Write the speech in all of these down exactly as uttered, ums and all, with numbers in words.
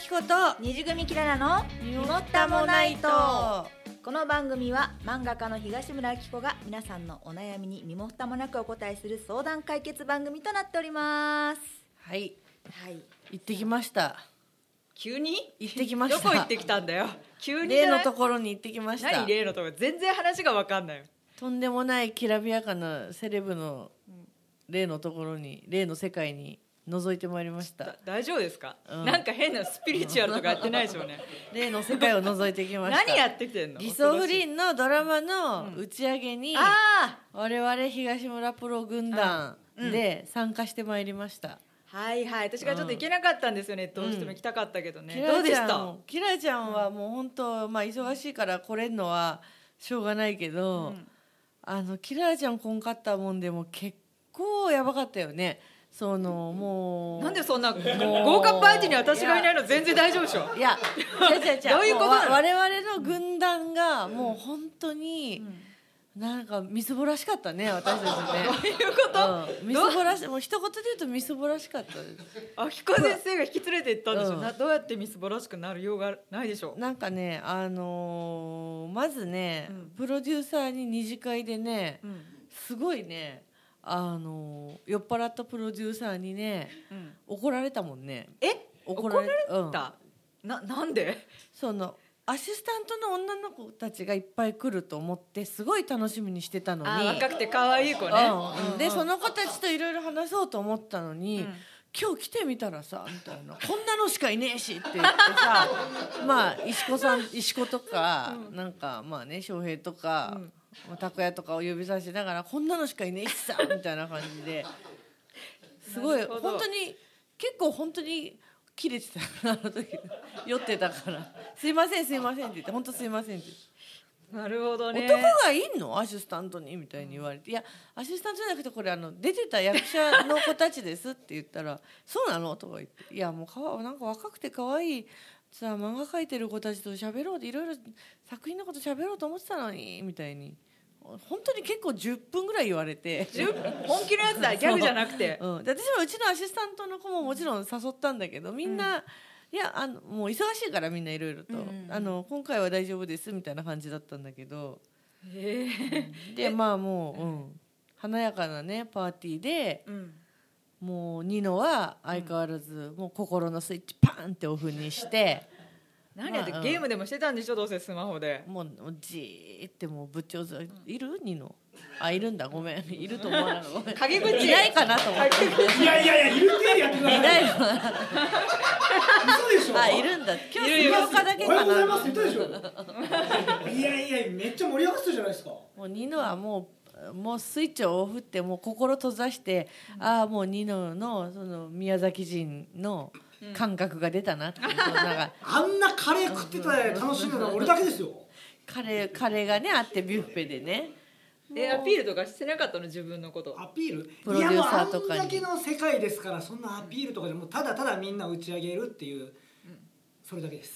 紀子と二次組キララの身も蓋もないと。 この番組は漫画家の東村明子が皆さんのお悩みに身も蓋もなくお答えする相談解決番組となっております。 はい、 はい、 行ってきました。 急に行ってきました。 どこ行ってきたんだよ。急に例のところに行ってきました。 何例のところ、全然話が分かんない。 とんでもないきらびやかなセレブの例のところに、例の世界に覗いてまいりました。 大丈夫ですか、うん、なんか変なスピリチュアルとかやってないでしょうね。 例の世界を覗いてきました。 何やってきてんの。 偽装不倫のドラマの打ち上げに、うん、あ我々東村プロ軍団で参加してまいりました。 はいはい、私がちょっと行けなかったんですよね、うん、どうしても行きたかったけどね、 うん、どうでした。キラちゃんはもう本当、まあ、忙しいから来れんのはしょうがないけど、うん、あのキラちゃん来んかったもんでも結構やばかったよね。そのもうなんでそんな豪華パーティーに私がいないの全然大丈夫でしょ。 いや違う違う違うどういうことなの。 我々の軍団がもう本当に、うんなんかみそぼらしかったね、私たちね。 どういうこと、 うん、みそぼらし、もう一言で言うとみそぼらしかったです。 あきこ先生が引き連れて行ったんでしょ、うん、などうやってみそぼらしくなるようがないでしょう。 なんかね、あのー、まずね、うん、プロデューサーに二次会でね、うん、すごいね、あのー、酔っ払ったプロデューサーにね、うん、怒られたもんね。 え怒られた、うん、な, なんでそのアシスタントの女の子たちがいっぱい来ると思ってすごい楽しみにしてたのに、 あ若くて可愛い子ね、 うんうん、でその子たちといろいろ話そうと思ったのに、うん、今日来てみたらさみたいな、こんなのしかいねえしって言ってさまあ石子さん石子とか、うん、なんかまあね翔平とか、うん、拓也とかを呼びさせながらこんなのしかいねえしさみたいな感じですごい本当に結構本当に切れてたあの時酔ってたからすいませんすいませんって言って本当すいませんってなるほどね。 男がいんのアシスタントにみたいに言われて、いやアシスタントじゃなくてこれあの出てた役者の子たちですって言ったらそうなのとか言って、いやもうかわなんか若くて可愛いさ漫画描いてる子たちと喋ろうでいろいろ作品のこと喋ろうと思ってたのにみたいに本当に結構じゅっぷんぐらい言われて本気のやつだギャグじゃなくて、 うん、で私もうちのアシスタントの子ももちろん誘ったんだけどみんな、うん、いやあのもう忙しいからみんないろいろと、うんうんうん、あの今回は大丈夫ですみたいな感じだったんだけど、 へーでまあもう、うん、華やかなねパーティーで、うん、もうニノは相変わらず、うん、もう心のスイッチパーンってオフにして何やって、まあ、ゲームでもしてたんでしょどうせスマホで。 もうじーってもうぶっちょずいるニノあいるんだごめんいると思わなかった影ぶっちいないかなと思っていやいやいやいるってやってください。 いないの嘘でしょ。 あいるんだ今日水岡だけかな。 おはようございます言ったでしょ。いやいやめっちゃ盛り上がってたじゃないですか。もうニノはもうもうスイッチをオフってもう心閉ざして、うん、ああもうニノのその宮崎人の感覚が出たなって、うん、なんかあんなカレー食ってたら楽しんだのは俺だけですよ。 カレーカレーがねあってビュッフェでねえアピールとかしてなかったの自分のこと。 アピールプロデューサーとかに。 いやもうあんだけの世界ですからそんなアピールとかでもただただみんな打ち上げるっていう、うん、それだけです。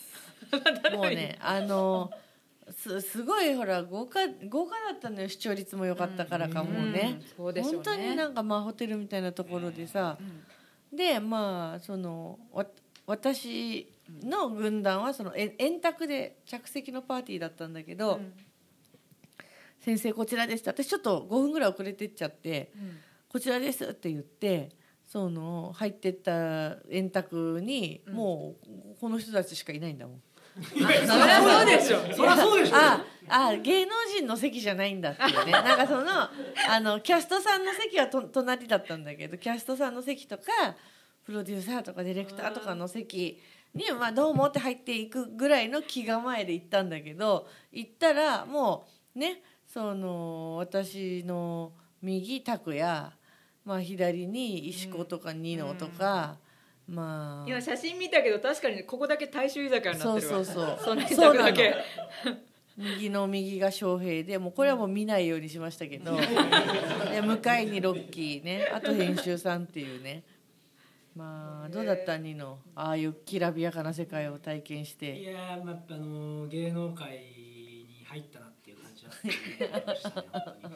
もうねあのす, すごいほら豪華豪華だったのよ視聴率も良かったからかもうね、 うん、そうでしょうね。 本当になんかまあホテルみたいなところでさ、うん、でまあそのわ私の軍団はその円卓で着席のパーティーだったんだけど、うん、先生こちらですって私ちょっとごふんぐらい遅れてっちゃって、うん、こちらですって言ってその入ってった円卓に、うん、もうこの人たちしかいないんだもん。 そりゃそうでしょ。 そりゃそうでしょ。 ああ芸能人の席じゃないんだっていうねなんかそのあのキャストさんの席はと隣だったんだけどキャストさんの席とかプロデューサーとかディレクターとかの席に、まあ、どうもって入っていくぐらいの気構えで行ったんだけど行ったらもうねその私の右拓也、まあ、左に石子とかニノとか、うん、まあ今写真見たけど確かにここだけ大衆居酒屋になってるわ。 そうそうそうその一択だけ右の右が翔平でもうこれはもう見ないようにしましたけどで向かいにロッキーねあと編集さんっていうねまあどうだったニノああいうきらびやかな世界を体験して。 いややっぱあの芸能界に入ったなっていう感じだったね。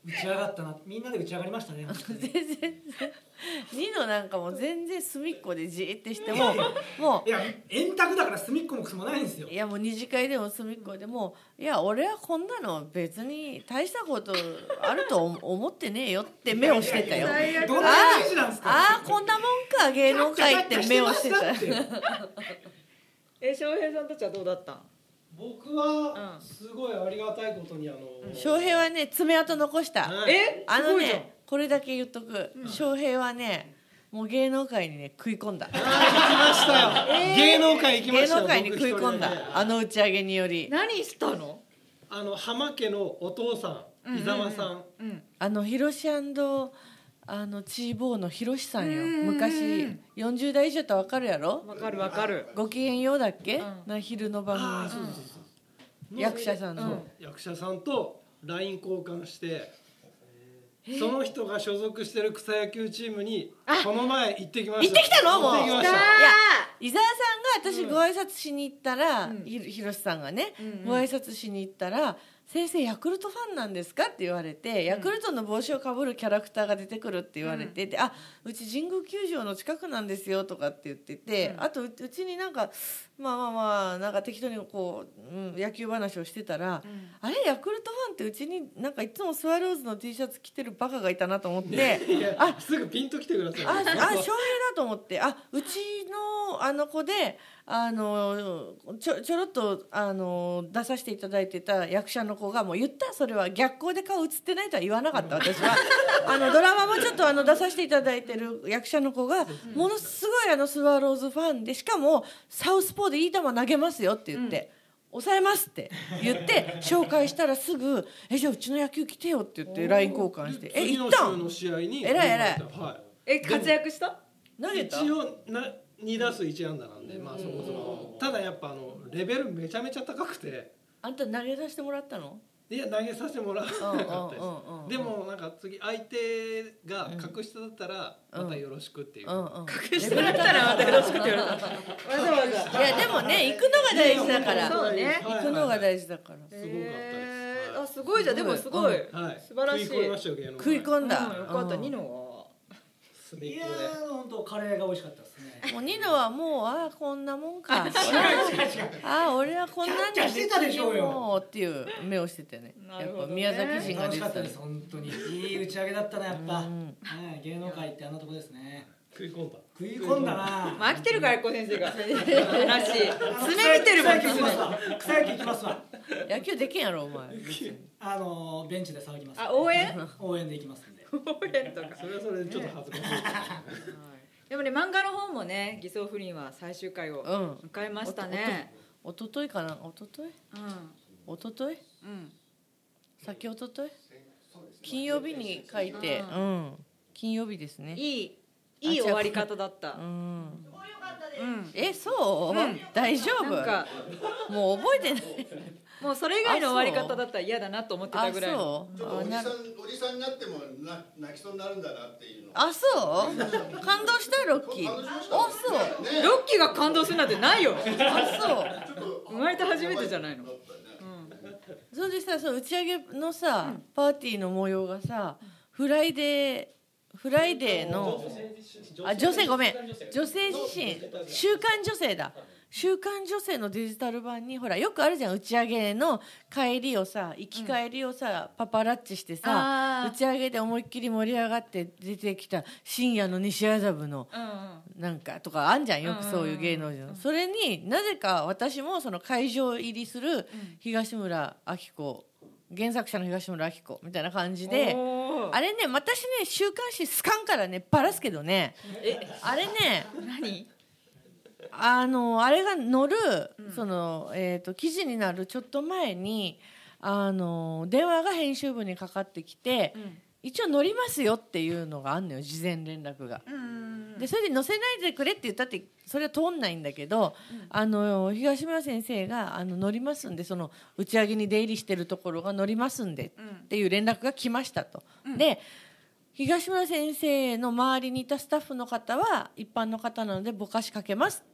打ち上がったな、みんなで打ち上がりましたね。 全然ニノなんかもう全然隅っこでじーってしてももいや円卓だから隅っこもくそもないんですよ。 ういやもう二次会でも隅っこでもいや俺はこんなの別に大したことあると思ってねえよって目をしてたよ。 いやいやどんなあ話なんですか。 あーこんなもんか芸能界って目をしてた。 え翔平さんたちはどうだったん？ 僕はすごいありがたいことにあの翔平はね爪痕残した。 はいえあのすごいじゃん。 ねこれだけ言っとく、翔平はねもう芸能界にね食い込んだ。 行きましたよ、芸能界行きま芸したよ。 能界に食い込んだ僕一人であの打ち上げにより。 何したの？ あの浜家のお父さん伊沢さん、 うんあのヒロシあのチーボーのヒロシさんよ。 うんうんうん昔よんじゅう代以上ってわかるやろ。 わかるわかる。 ごきげんようだっけ、 うんな昼の番あー組そうそうそう役者さんの、 うん役者さんと ライン 交換してその人が所属してる草野球チームにこの前行ってきました。 行ってきたのもう行ってきました。 いや伊沢さんが私ご挨拶しに行ったら、 うんひひろしさんがね、 うんうんご挨拶しに行ったら先生ヤクルトファンなんですかって言われて、ヤクルトの帽子をかぶるキャラクターが出てくるって言われて、であうち神宮球場の近くなんですよとかって言ってて、 うんあとううちになんかまあまあまあなんか適当にこう、うん、野球話をしてたら、あれヤクルトファンってうちになんかいつもスワローズの T シャツ着てるバカがいたなと思っていやあすぐピンときてください。 ああ翔平だと思ってあうちのあの子であのちょちょろっとあの出させていただいてた役者の子がもう言ったそれは逆光で顔映ってないとは言わなかった私はあのドラマもちょっとあの出させていただいてる役者の子がものすごいあのスワローズファンでしかもサウスポーでいい球投げますよって言って。うん、抑えますって言って紹介したらすぐ「えじゃあうちの野球来てよ」って言って ライン 交換して「え次の行ったん週の試合にえらいえらいはいえ活躍した？ 投げた一応なに打数いち安打なんで、まあそこそこ。ただやっぱあのレベルめちゃめちゃ高くて、 あんた投げ出してもらったの？ いや投げさせてもらわなかったうんうんうんうんです。でもなんか次相手が格下だったらまたよろしくっていう。 うんうん隠してもらったらまたよろしくって言われた。わざわざ。 いやでもね行くのが大事だからそうね行くのが大事だからすごかったです。 えーあすごいじゃんでもすごい、 はい。 素晴らしい。 食い込みましたよ芸能界。 食い込んだ、 うんよかった。 うんニノは。 いや隅っこー本当カレーが美味しかったですね。 もうニノはもうああこんなもんか違う違う違う。 ああ俺はこんなんキャッキャしてたでしょうよもうっていう目をしててねやっぱなるほどね宮崎人が楽出たねしてかったです本当に。いい打ち上げだったなやっぱ。 うんね芸能界ってあんなとこですね。 食い込んだ。 食い込んだな。 まあ飽きてるからこう先生が話爪見てるもん草野球行きますわ。草野球行きますわ。 野球できんやろお前別にあのーベンチで騒ぎます。 あ応援応援で行きますんで。 応援とかそれはそれでちょっと恥ずかしい。 でもね漫画の方もね偽装不倫は最終回をうん迎えましたねおとといかなおとといおとというんうん先おととい金曜日に書いてううん金曜日ですねいいいい終わり方だったうんうんえそう、 うん大丈夫なんかもう覚えてないもうそれ以外の終わり方だったら嫌だなと思ってたぐらいのあちょっとおじさんそうあなるおじさんになってもな泣きそうになるんだなっていうの。 あそう感動したロッキー感動しましたあそうね。 ロッキーが感動するなんてないよあそうちょっと生まれて初めてじゃないのだったねそれでさその打ち上げのさ、パーティーの模様がさフライデーフライデーのあ女性ごめん女性自身週刊女性だ週刊女性のデジタル版にほらよくあるじゃん打ち上げの帰りをさ行き帰りをさ、パパラッチしてさあー打ち上げで思いっきり盛り上がって出てきた深夜の西麻布のうんうんなんかとかあんじゃんよくそういう芸能人のそれになぜか私もその会場入りする東村明子原作者の東村明子みたいな感じでおーあれね私ね週刊誌スカンからねバラすけどねえあれね何あのあれが載る、そのえー、と記事になるちょっと前にあの電話が編集部にかかってきて、 ん一応載りますよっていうのがあんのよ事前連絡が。でそれで載せないでくれって言ったってそれは通んないんだけど、あの東村先生があの乗りますんでその打ち上げに出入りしてるところが乗りますんでっていう連絡が来ましたと。で東村先生の周りにいたスタッフの方は一般の方なのでぼかしかけますって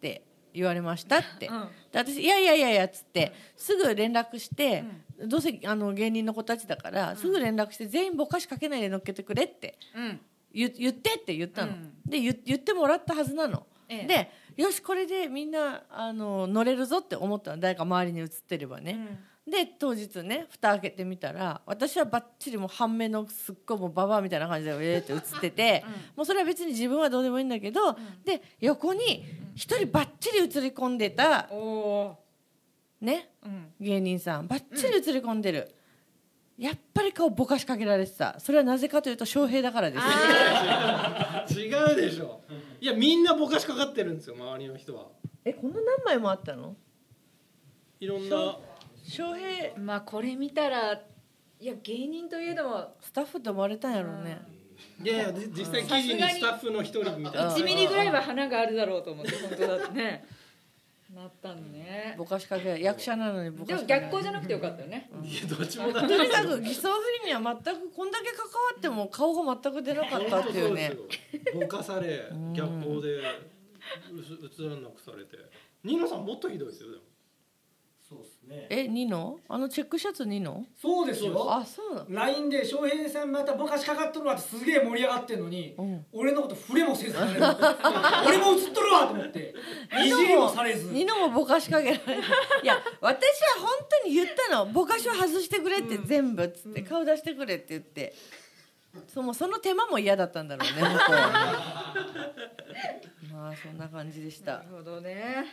言われましたって、 うんで私いやいやいやいやっつってすぐ連絡して、うん、どうせあの芸人の子たちだから、うん、すぐ連絡して全員ぼかしかけないで乗っけてくれって、うん、言, 言ってって言ったの、うん、で 言, 言ってもらったはずなの、ええ、でよしこれでみんなあの乗れるぞって思ったの、誰か周りに映ってればね、うん、で当日ね蓋開けてみたら私はバッチリもう半目のすっごいもうババアみたいな感じでえーって映ってて、うん、もうそれは別に自分はどうでもいいんだけど、うん、で横に一人バッチリ映り込んでた、うんね、うん、芸人さんバッチリ映り込んでる、うん、やっぱり顔ぼかしかけられてた。それはなぜかというと翔平だからです違うでしょ。いやみんなぼかしかかってるんですよ周りの人は。 えこんな何枚もあったの？ いろんな翔平、 まあこれ見たらいや芸人といえどもスタッフと思われたんやろうね、 うん、いやいや実際記事にスタッフの一人みたいな、 いちミリぐらいは花があるだろうと思って本当だってねなったのね。 ぼかしかけ役者なのにぼかしかけでも逆光じゃなくてよかったよね、 うん、いやどっちもだとにかく偽装不倫には全くこんだけ関わっても顔が全く出なかったっていうね。 ぼかされ逆光で映らなくされて。ニノさんもっとひどいですよ。でもそうですね。 えニノあのチェックシャツニノ？ そうですよ。 あそうなの。 ライン で翔平さんまたぼかしかかっとるわってすげえ盛り上がってんのに、うん、俺のこと触れもせず俺も映っとるわと思っていじりもされずニノもぼかしかけられるいや私は本当に言ったの、ぼかしを外してくれって、うん、全部っつって、うん、顔出してくれって言って、その、その手間も嫌だったんだろうね向こうはまあそんな感じでした。 なるほどね。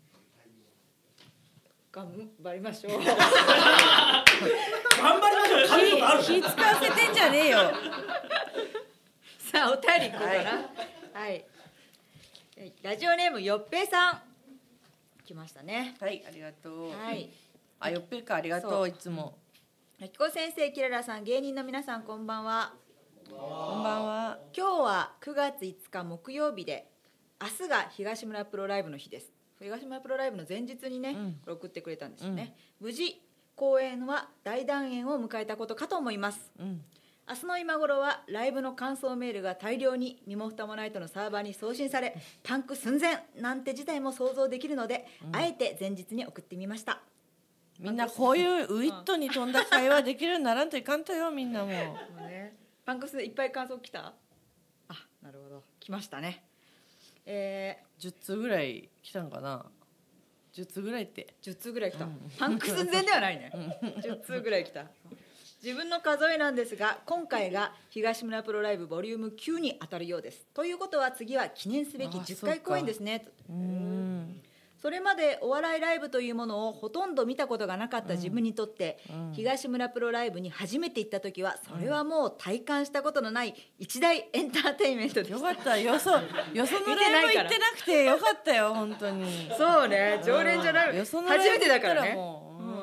頑張りましょう頑張りましょう。神ことある気使わせてんじゃねえよさあお便りいこうかな、はいはい、ラジオネームよっぺいさん来ましたね。 はいありがとう、 はい、 あよっぺいかありがとう。いつもきこ先生、キララさん、芸人の皆さんこんばんは。 こんばんは。 今日はくがついつか木曜日で明日が東村プロライブの日です。東村プロライブの前日にね、うん、これ送ってくれたんですよね、うん、無事公演は大団円を迎えたことかと思います、うん、明日の今頃はライブの感想メールが大量に身も蓋もないとのサーバーに送信されパンク寸前なんて事態も想像できるので、うん、あえて前日に送ってみました。 みんなこういうウィットに富んだ会話できるようにならんといかんとよみんなもう、もうね、パンクスでいっぱい感想来た？あ、なるほど来ましたね。えー、じゅっつうぐらい来たんかな。じゅっつうぐらいってじゅっつうぐらい来た、うん、パンク寸前ではないねじゅっつうぐらい来た。自分の数えなんですが今回が東村プロライブボリュームきゅうに当たるようです。ということは次は記念すべきじゅっかい公演ですね。うん、それまでお笑いライブというものをほとんど見たことがなかった自分にとって、うん、東村プロライブに初めて行った時はそれはもう体感したことのない一大エンターテインメントでした。 よかった。よそよそのライブ行ってなくてよかったよ本当に。 そうね、常連じゃない、初めてだからね。 もう、うん、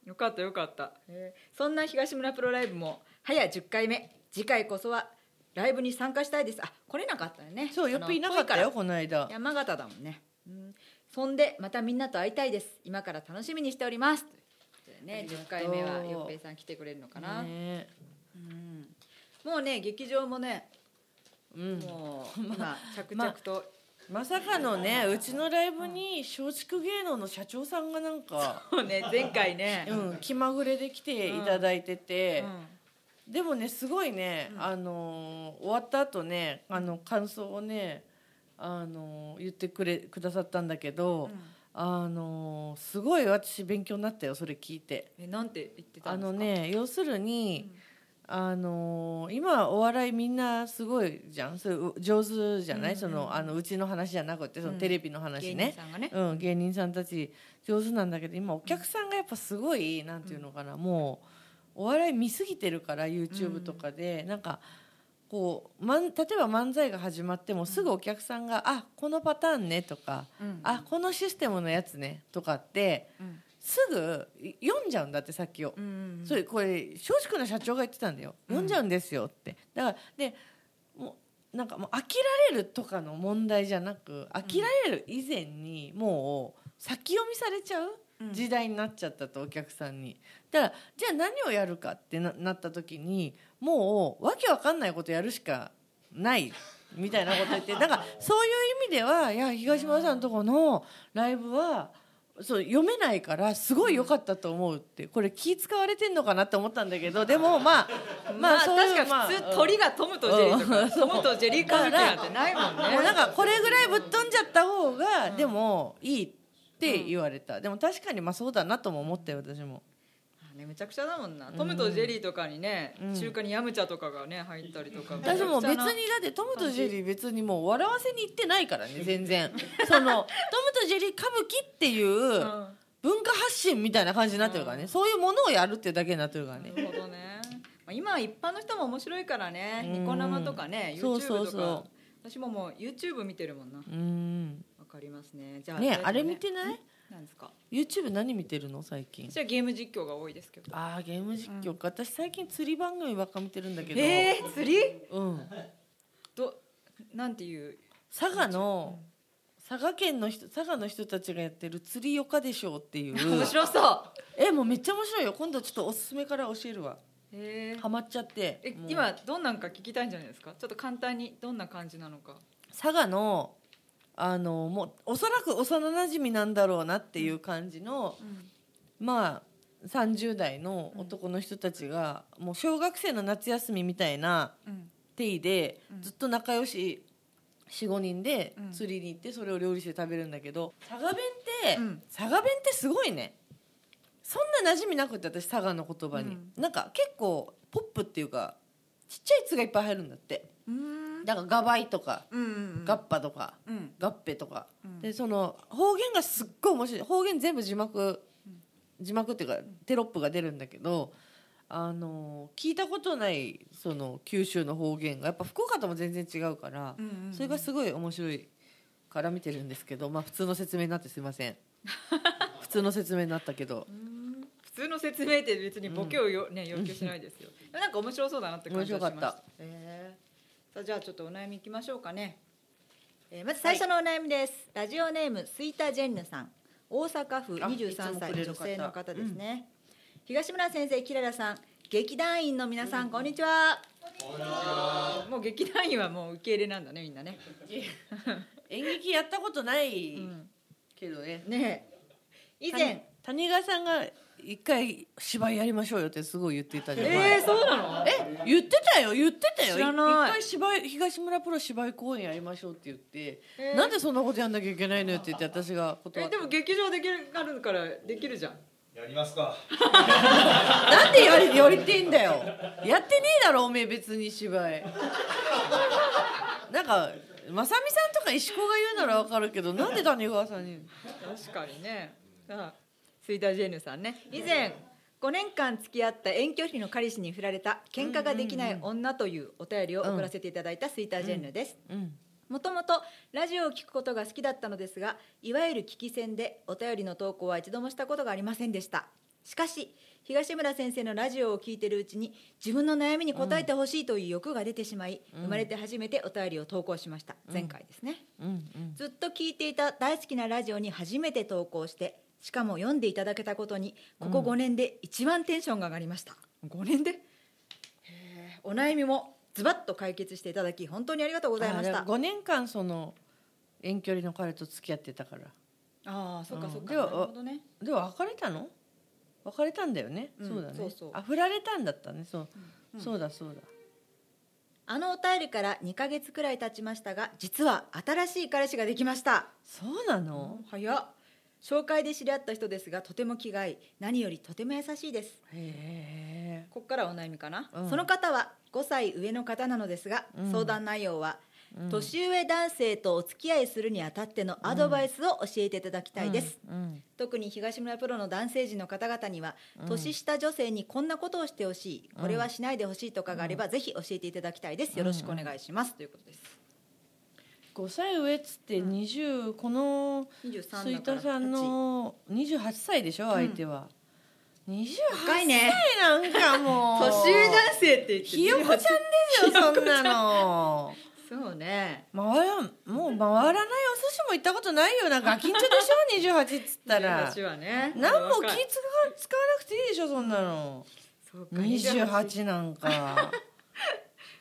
よかったよかった、えー、そんな東村プロライブも早じゅっかいめ、次回こそはライブに参加したいです。あ、来れなかったよね。 そうよっぴいなかったよこの間。 山形だもんね、うん、そんでまたみんなと会いたいです。今から楽しみにしております。ね、じゅっかいめはよっぺいさん来てくれるのかな、ね、うん、もうね劇場もね、うん、もう今着々と、 ま、まさかのねうちのライブに松竹芸能の社長さんがなんかそうね前回ね、 うん、気まぐれで来ていただいてて、うん、でもねすごいね、うん、あの終わった後ねあの感想をねあの言ってくれくださったんだけど、うん、あのすごい私勉強になったよそれ聞いて。 えなんて言ってたんですか？ あのね要するに、うん、あの今お笑いみんなすごいじゃん、それ上手じゃない、うんうん、そのあのうちの話じゃなくてそのテレビの話ね、うん、芸人さんがね、うん、芸人さんたち上手なんだけど今お客さんがやっぱすごいなんていうのかな、もうお笑い見すぎてるから YouTube とかで、うん、なんかこう、まん、例えば漫才が始まってもすぐお客さんが、うん、あこのパターンねとか、うん、あこのシステムのやつねとかって、うん、すぐ読んじゃうんだってさっきを、うんうんうん、それこれ松竹の社長が言ってたんだよ、うん、読んじゃうんですよって。だからでもうなんかもう飽きられるとかの問題じゃなく飽きられる以前にもう先読みされちゃう時代になっちゃったと、お客さんに。だからじゃあ何をやるかって な, なった時にもうわけわかんないことやるしかないみたいなこと言って、だからそういう意味ではいや東村さんのとこのライブはそう読めないからすごい良かったと思うって、これ気使われてんのかなって思ったんだけど、でもまあまあ、 そういう確かに普通鳥がトムとジェリーとか、トムとジェリー歌舞伎なんてないもんね。 もうなんかこれぐらいぶっ飛んじゃった方がでもいいって言われた、でも確かにまあそうだなとも思ったよ私も。 ね、めちゃくちゃだもんな、トムとジェリーとかにね、うん、中華にヤムチャとかがね入ったりとか、 私も別にだってトムとジェリー別にもう笑わせに行ってないからね全然そのトムとジェリー歌舞伎っていう文化発信みたいな感じになってるからね、うん、そういうものをやるっていうだけになってるからね。 なるほどね、まあ、今は一般の人も面白いからね、うん、ニコ生とかね YouTube とか、そうそうそう、私ももう YouTube 見てるもんな。うん、わかりますね。じゃあね、あれ見てない？ なんですか YouTube 何見てるの最近？ じゃあゲーム実況が多いですけど。 ああゲーム実況か、うん、私最近釣り番組ばっか見てるんだけど。 えー、釣り？ うんどなんていう佐賀の、うん、佐賀県の人佐賀の人たちがやってる釣りよかでしょうっていう面白そう。 えもうめっちゃ面白いよ、今度ちょっとおすすめから教えるわ。 へハマっちゃって。 え今どんなんか聞きたいんじゃないですか。ちょっと簡単にどんな感じなのか。 佐賀のあのもうおそらく幼なじみなんだろうなっていう感じの、うん、まあさんじゅう代の男の人たちが、うん、もう小学生の夏休みみたいな定位で、うん、ずっと仲良し よん,ご 人で釣りに行ってそれを料理して食べるんだけど、佐賀弁って、うん、佐賀弁ってすごいね。そんな馴染みなくて私佐賀の言葉に、うん、なんか結構ポップっていうかちっちゃい「つ」がいっぱい入るんだって。だからガバイとか、うんうんうん、ガッパとか、うん、ガッペとか、うん、でその方言がすっごい面白い。方言全部字幕、うん、字幕っていうかテロップが出るんだけど、あの聞いたことないその九州の方言がやっぱ福岡とも全然違うから、うんうんうん、それがすごい面白いから見てるんですけど、まあ普通の説明になってすいません普通の説明になったけど普通の説明って別にボケをよ、ね、要求しないですよなんか面白そうだなって感じがしました。面白かった。えーさあじゃあちょっとお悩みいきましょうかね、えー、まず最初のお悩みです、はい、ラジオネームスイタジェンヌさん、大阪府にじゅうさんさい女性の方ですね、うん、東村先生、キララさん、劇団員の皆さん、うん、こんにちは。こんにちは。もう劇団員はもう受け入れなんだねみんなね演劇やったことないけどね、うん、ね以前谷川さんが一回芝居やりましょうよってすごい言ってたじゃん。 えー、そうなの？ え、言ってたよ、言ってたよ。 知らない。 一回芝居東村プロ芝居公演やりましょうって言って、えー、なんでそんなことやんなきゃいけないのよって言って私が断った。 え、でも劇場できるなるからできるじゃん。 やりますか。 なんでやりやりてんだよ。やってねえだろおめえ別に芝居。なんかまさみさんとか石子が言うならわかるけど、なんで谷川さんに。 確かにね。ああスイダージェーヌさんね、以前ごねんかん付き合った遠距離の彼氏に振られた喧嘩ができない女というお便りを送らせていただいたスイタージェーヌです。もともとラジオを聞くことが好きだったのですが、いわゆる聞き戦でお便りの投稿は一度もしたことがありませんでした。しかし東村先生のラジオを聞いているうちに自分の悩みに答えてほしいという欲が出てしまい、うん、生まれて初めてお便りを投稿しました。前回ですね、うんうんうん、ずっと聞いていた大好きなラジオに初めて投稿して、しかも読んでいただけたことにここごねんで一番テンションが上がりました、うん、ごねんでへお悩みもズバッと解決していただき本当にありがとうございました。 ごねんかんその遠距離の彼と付き合ってたから。 ああ、そっかそっか、 うん、なるほどね。では別れたの？別れたんだよね、うん、そうだね。そうそう、あ、振られたんだったね。そう、うん、そうだそうだ。 あのお便りからにかげつくらい経ちましたが、実は新しい彼氏ができました。 そうなの？ うん、早っ。紹介で知り合った人ですが、とても気がいい、何よりとても優しいです。へー、ここからお悩みかな、うん、その方はごさい上の方なのですが、うん、相談内容は、うん、年上男性とお付き合いするにあたってのアドバイスを教えていただきたいです、うんうん、特に東村プロの男性陣の方々には、うん、年下女性にこんなことをしてほしい、これはしないでほしいとかがあれば、うん、ぜひ教えていただきたいです。よろしくお願いします、うん、ということです。 ごさい上っつってにじゅう、うん、このスイタさんのにじゅうはっさいでしょ、相手は、うん、にじゅうはっさいなんかもう年上男性って言ってひよこちゃんですよそんなのそうね、 回らもう回らないお寿司も行ったことないよな、ガキンチョでしょにじゅうはちっつったらにじゅうはちはね、 何も気使わなくていいでしょそんなの。そうか、にじゅうはちなんか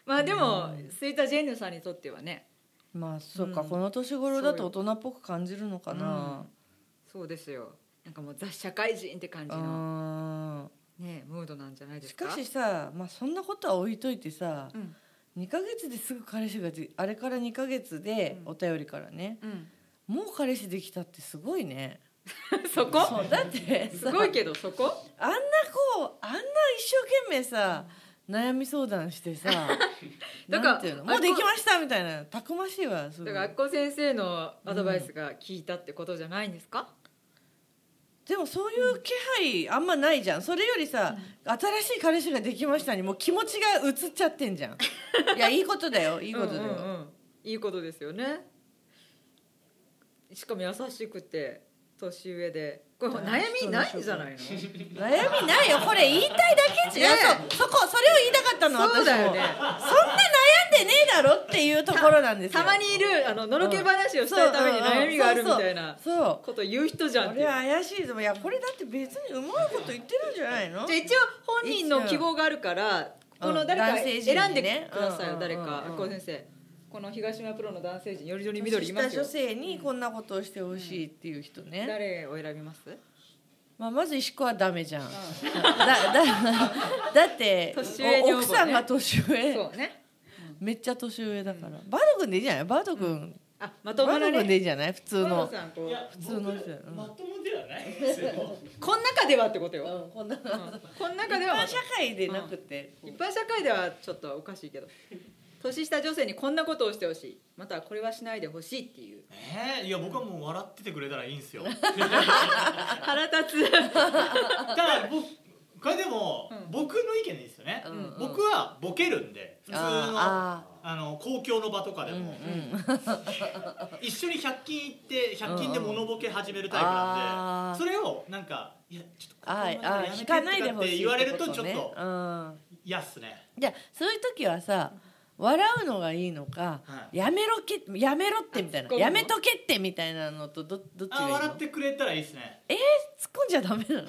まあでも吹田ジェンヌさんにとってはね、 まあそうか、 うんこの年頃だと大人っぽく感じるのかな。 そうですよ、なんかもうザ社会人って感じの、 うんね、ムードなんじゃないですか。 しかしさ、まあ、そんなことは置いといてさ、 うんにかげつですぐ彼氏がであれからにかげつでお便りからね、 うん、 もう彼氏できたってすごいね。 そこそうだってさすごいけどそこあんなこうあんな一生懸命さ悩み相談してさだからなんていうのもうできましたみたいな、たくましいわ。すごいだからあっこ先生のアドバイスが効いたってことじゃないんですか、 でもそういう気配あんまないじゃん。それよりさ、新しい彼氏ができましたにもう気持ちが移っちゃってんじゃん。いやいいことだよいいことだよ、 うんうんうん、いいことですよね。しかも優しくて年上で、これ悩みないんじゃないの？ 悩みないよ、これ言いたいだけじゃん、 ねそうそこそれを言いたかったの。 そうだよね。 私もそんな悩んでねえだろっていうところなんですよ。 たまにいるあののろけ話をしたいために悩みがあるみたいなそうそうこと言う人じゃんっていう。 これは怪しいぞ。いやこれだって別にうまいこと言ってるんじゃないの。 じゃあ一応本人の希望があるからこの誰か男性陣にね選んでくださいよ、誰か。 うんうんうんうんこう先生、この東村プロの男性陣よりどりみどりいますよ。 年下女性にこんなことをしてほしいっていう人ね、 誰を選びます？ まあ、まず石子はダメじゃん、だだだって年上女房ねお奥さんが年上、 そうね。 めっちゃ年上だから、バード君でいいじゃない。バード君、 あ、まとバードもなね。 君でいいじゃない。普通バのードさんこういや普通の人、うんまともではないですよ。 この中ではってことよ。 うんこんなうんこの中一ではまと般社会でなくて、 一般社会ではちょっとおかしいけど、年下女性にこんなことをしてほしい、またはこれはしないでほしいっていう。 えー、いや僕はもう笑っててくれたらいいんですよ。 腹立つ。 ただ僕これでも、 うん僕の意見でいいですよね、 うん僕はボケるんで普通のああの公共の場とかでーうんも、 うん一緒にひゃく均行ってひゃく均で物ボケ始めるタイプあーなんで、それをなんかいやちょっとここあはなんかあやめて引かないでとかってほしい言われるとちょってこととね。 嫌っすね。 うん、じゃあそういう時はさ笑うのがいいのか、 はいやめろけやめろってみたいな、 突っ込むのやめとけってみたいなのとどどっちがいいの。 あ笑ってくれたらいいですね。 えー、突っ込んじゃダメなの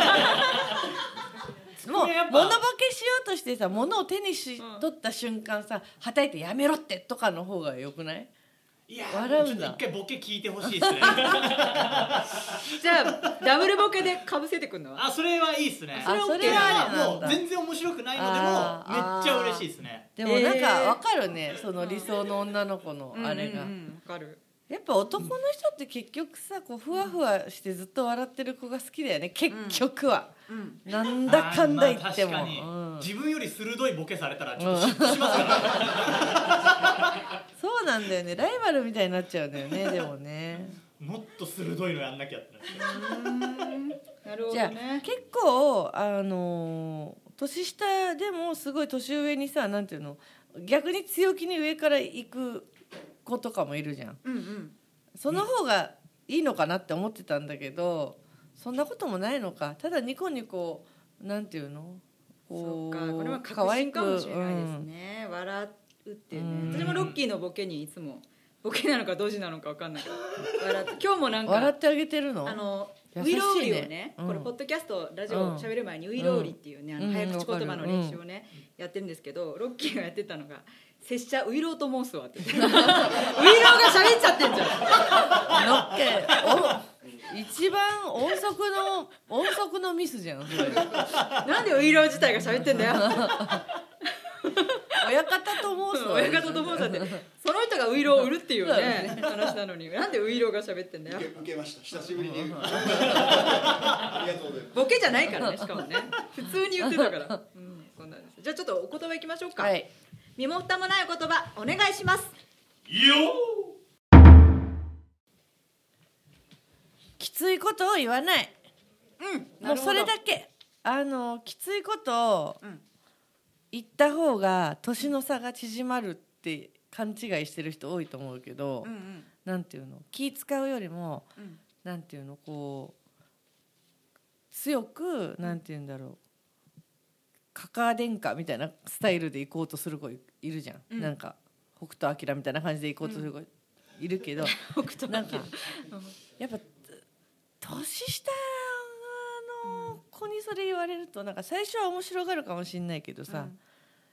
もうやっぱ物ボケしようとしてさ物を手にし、 うん取った瞬間さはたいてやめろってとかの方がよくない？ いや笑うんだちょっと一回ボケ聞いてほしいですね。 じゃあダブルボケでかぶせてくんのは。 あそれはいいっすね。 あそれはあれなんだもう全然面白くないのでもあーめっちゃ嬉しいですね。 でもなんかえーわかるね、その理想の女の子のあれが、 うんうんうんわかる。 やっぱ男の人って結局さこうふわふわしてずっと笑ってる子が好きだよね結局は、 うん。 なんだかんだ言っても、 まあ確かに、 うん自分より鋭いボケされたらちょっと嫉妬しますから、 そうなんだよね、ライバルみたいになっちゃうんだよねでもねもっと鋭いのやんなきゃってなってなるほじゃあどね。 結構あのー年下でもすごい年上にさなんていうの逆に強気に上から行く子とかもいるじゃん。 うんうん。 その方がいいのかなって思ってたんだけど、そんなこともないのか。ただニコニコなんていうのそうか、これは確可愛く信かもしれないですね。笑うっていうね。 うん私もロッキーのボケにいつもボケなのかドジなのか分かんないけど笑って今日もなうんん、 か笑ってあげてるの。 あの優しいねウイロウリをね、 うんこれポッドキャストラジオ喋る前にウイロウリっていうね、あのうん早口言葉の練習をね、やってるんですけど、ロッキーがやってたのが拙者ウイロウと申すわって言ってウイロウが喋っちゃってんじゃん。 のっけお一番音速の音速のミスじゃんそれ。 なんでウイロウ自体が喋ってんだよ。 親方と申すわ親方と申すわってその人がウイロウを売るっていうね話なのに、なんでウイロウが喋ってんだよ。 受け受けました久しぶりにありがとうございます。 ボケじゃないからね、しかもね普通に言ってたから、うん、そうなんです。じゃあちょっとお言葉いきましょうか。 はい。 身も蓋もないお言葉お願いします。 いいよきついことを言わない。 うんもうそれだけ。あのきついことを言った方が年の差が縮まるって勘違いしてる人多いと思うけど、 うんうんなんていうの気使うよりも、 うんなんていうのこう強くなんていうんだろうカカア殿下みたいなスタイルで行こうとする子いるじゃん、 うんなんか北斗晶みたいな感じで行こうとする子いるけど、 北斗なんかやっぱ年下の子にそれ言われるとなんか最初は面白がるかもしれないけどさ、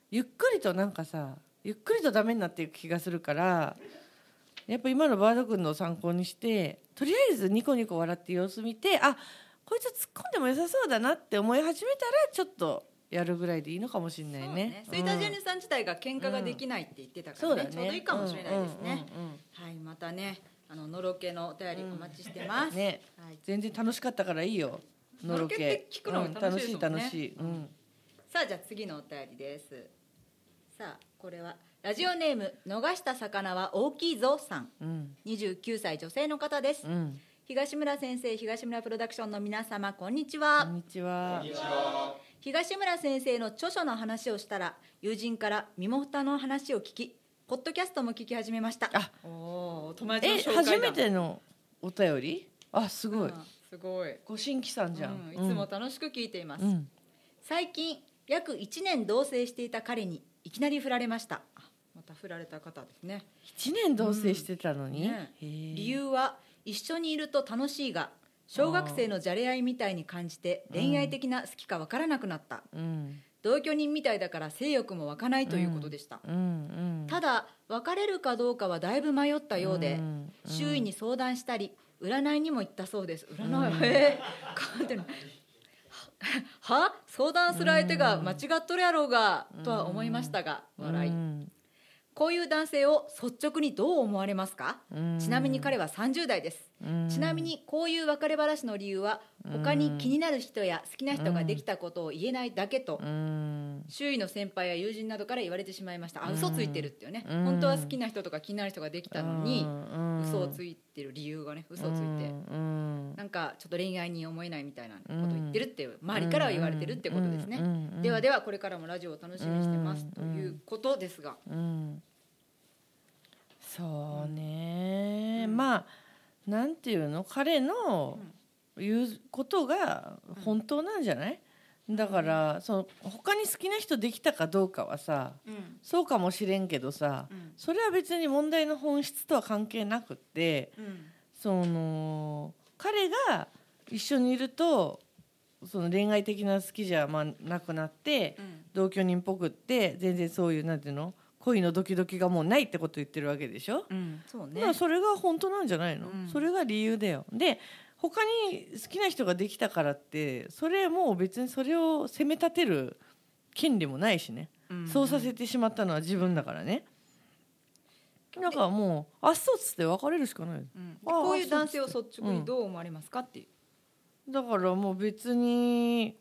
ゆっくりとなんかさゆっくりとダメになっていく気がするから、やっぱ今のバード君の参考にしてとりあえずニコニコ笑って様子見て、あこいつ突っ込んでも良さそうだなって思い始めたらちょっとやるぐらいでいいのかもしれないね。 そうね、吹田ジェニさん自体が喧嘩ができないって言ってたからね、うん、ちょうどいいかもしれないですね。はい、またねあののろけのお便りお待ちしてます、 うんねはい、全然楽しかったからいいよ。 のろけって聞くのが楽しいですもんね、 うん、楽しい楽しい、うん、 さあじゃあ次のお便りです。さあこれはラジオネーム逃した魚は大きいぞさん、うん、にじゅうきゅうさい女性の方です、うん、東村先生、東村プロダクションの皆様こんにちは。 こんにちは。 東村先生の著書の話をしたら友人から身も蓋の話を聞きポッドキャストも聞き始めました。 あお友達の紹介だ。え初めてのお便り。あすごい、うん、 すごいご新規さんじゃん、 うん、いつも楽しく聞いています、うん、最近約いちねん同棲していた彼にいきなり振られました。また振られた方ですね。 いちねん同棲してたのに、 うんね、理由は一緒にいると楽しいが小学生のじゃれ合いみたいに感じて恋愛的な好きか分からなくなった、うん、同居人みたいだから性欲も湧かないということでした、うんうん、ただ別れるかどうかはだいぶ迷ったようで、うんうん、周囲に相談したり占いにも行ったそうです。占い、うん、えー、は相談する相手が間違っとるやろうが、うん、とは思いましたが笑い、うん、こういう男性を率直にどう思われますか？うん、ちなみに彼はさんじゅうだいです、うん、ちなみにこういう別れ話の理由は他に気になる人や好きな人ができたことを言えないだけと、うん、周囲の先輩や友人などから言われてしまいました。あ嘘ついてるっていうね、うん、本当は好きな人とか気になる人ができたのに、うん、嘘をついてる理由がね嘘をついて、うん、なんかちょっと恋愛に思えないみたいなことを言ってるっていう周りからは言われてるってことですね、うん、ではではこれからもラジオを楽しみにしてますということですが、うん、 そうね、うん、まあなんていうの彼の言うことが本当なんじゃない？だからその他に好きな人できたかどうかはさ、うん、そうかもしれんけどさ、うん、それは別に問題の本質とは関係なくって、うん、その彼が一緒にいるとその恋愛的な好きじゃまあなくなって、うん、同居人っぽくって全然そういうなんていうの恋のドキドキがもうないってこと言ってるわけでしょ、うんそうね、だからそれが本当なんじゃないの、うん、それが理由だよ。で他に好きな人ができたからってそれもう別にそれを責め立てる権利もないしね、うん、そうさせてしまったのは自分だからね。だからもうあっそうっつって別れるしかない、うん、 こういう男性を率直にどう思われますかっていう、 うん、だからもう別に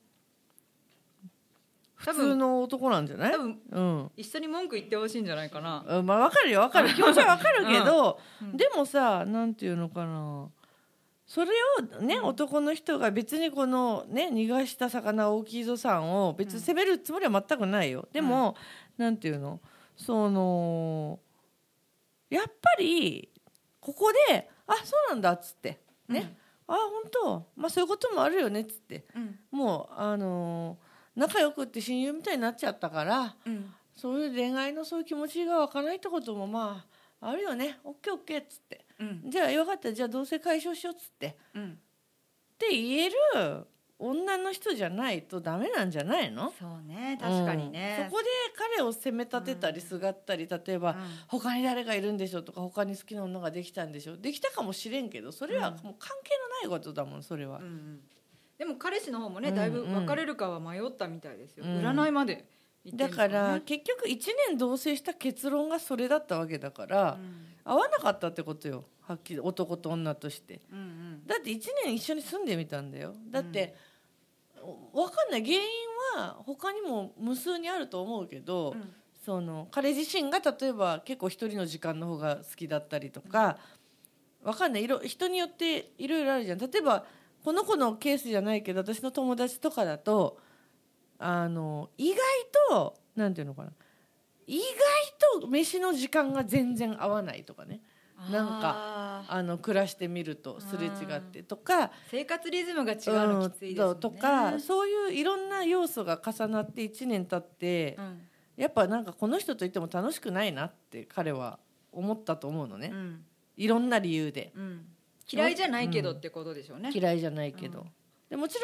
普通の男なんじゃない？多分、 うん、一緒に文句言ってほしいんじゃないかな、 うん、まあ分かるよ分かる気持ちは分かるけど、うん、でもさなんていうのかなそれをね、うん、男の人が別にこのね逃がした魚大きいぞさんを別に責めるつもりは全くないよ。でも、うん、なんていうのそのやっぱりここであそうなんだっつってね、うん、あ本当まあそういうこともあるよねっつって、うん、もうあのー仲良くって親友みたいになっちゃったから、うん、そういう恋愛のそういう気持ちが湧かないってこともまああるよね。オッケーオッケーっつって、うん、じゃあよかったじゃあ同棲解消しようっつって、うん、って言える女の人じゃないとダメなんじゃないの？ そうね確かにね、 うん、そこで彼を責め立てたりすがったり、例えば、うん、他に誰がいるんでしょとか他に好きな女ができたんでしょできたかもしれんけどそれはもう関係のないことだもんそれは、うんうんでも彼氏の方もねだいぶ別れるかは迷ったみたいですよ、うん、占いまで行ってるんですかね。だから結局いちねん同棲した結論がそれだったわけだから、うん、合わなかったってことよはっきり男と女として、うんうん、だっていちねん一緒に住んでみたんだよ。だって、うん、分かんない原因は他にも無数にあると思うけど、うん、その彼自身が例えば結構一人の時間の方が好きだったりとか、うん、分かんない人によっていろいろあるじゃん。例えばこの子のケースじゃないけど私の友達とかだとあの意外となんていうのかな意外と飯の時間が全然合わないとかねなんかあの暮らしてみるとすれ違ってとか生活リズムが違うのきついですよね、うん、 とかそういういろんな要素が重なっていちねん経って、うん、やっぱなんかこの人といても楽しくないなって彼は思ったと思うのね、うん、いろんな理由で、うん嫌いじゃないけどってことでしょうね、 うん、嫌いじゃないけど、うん、でもちろん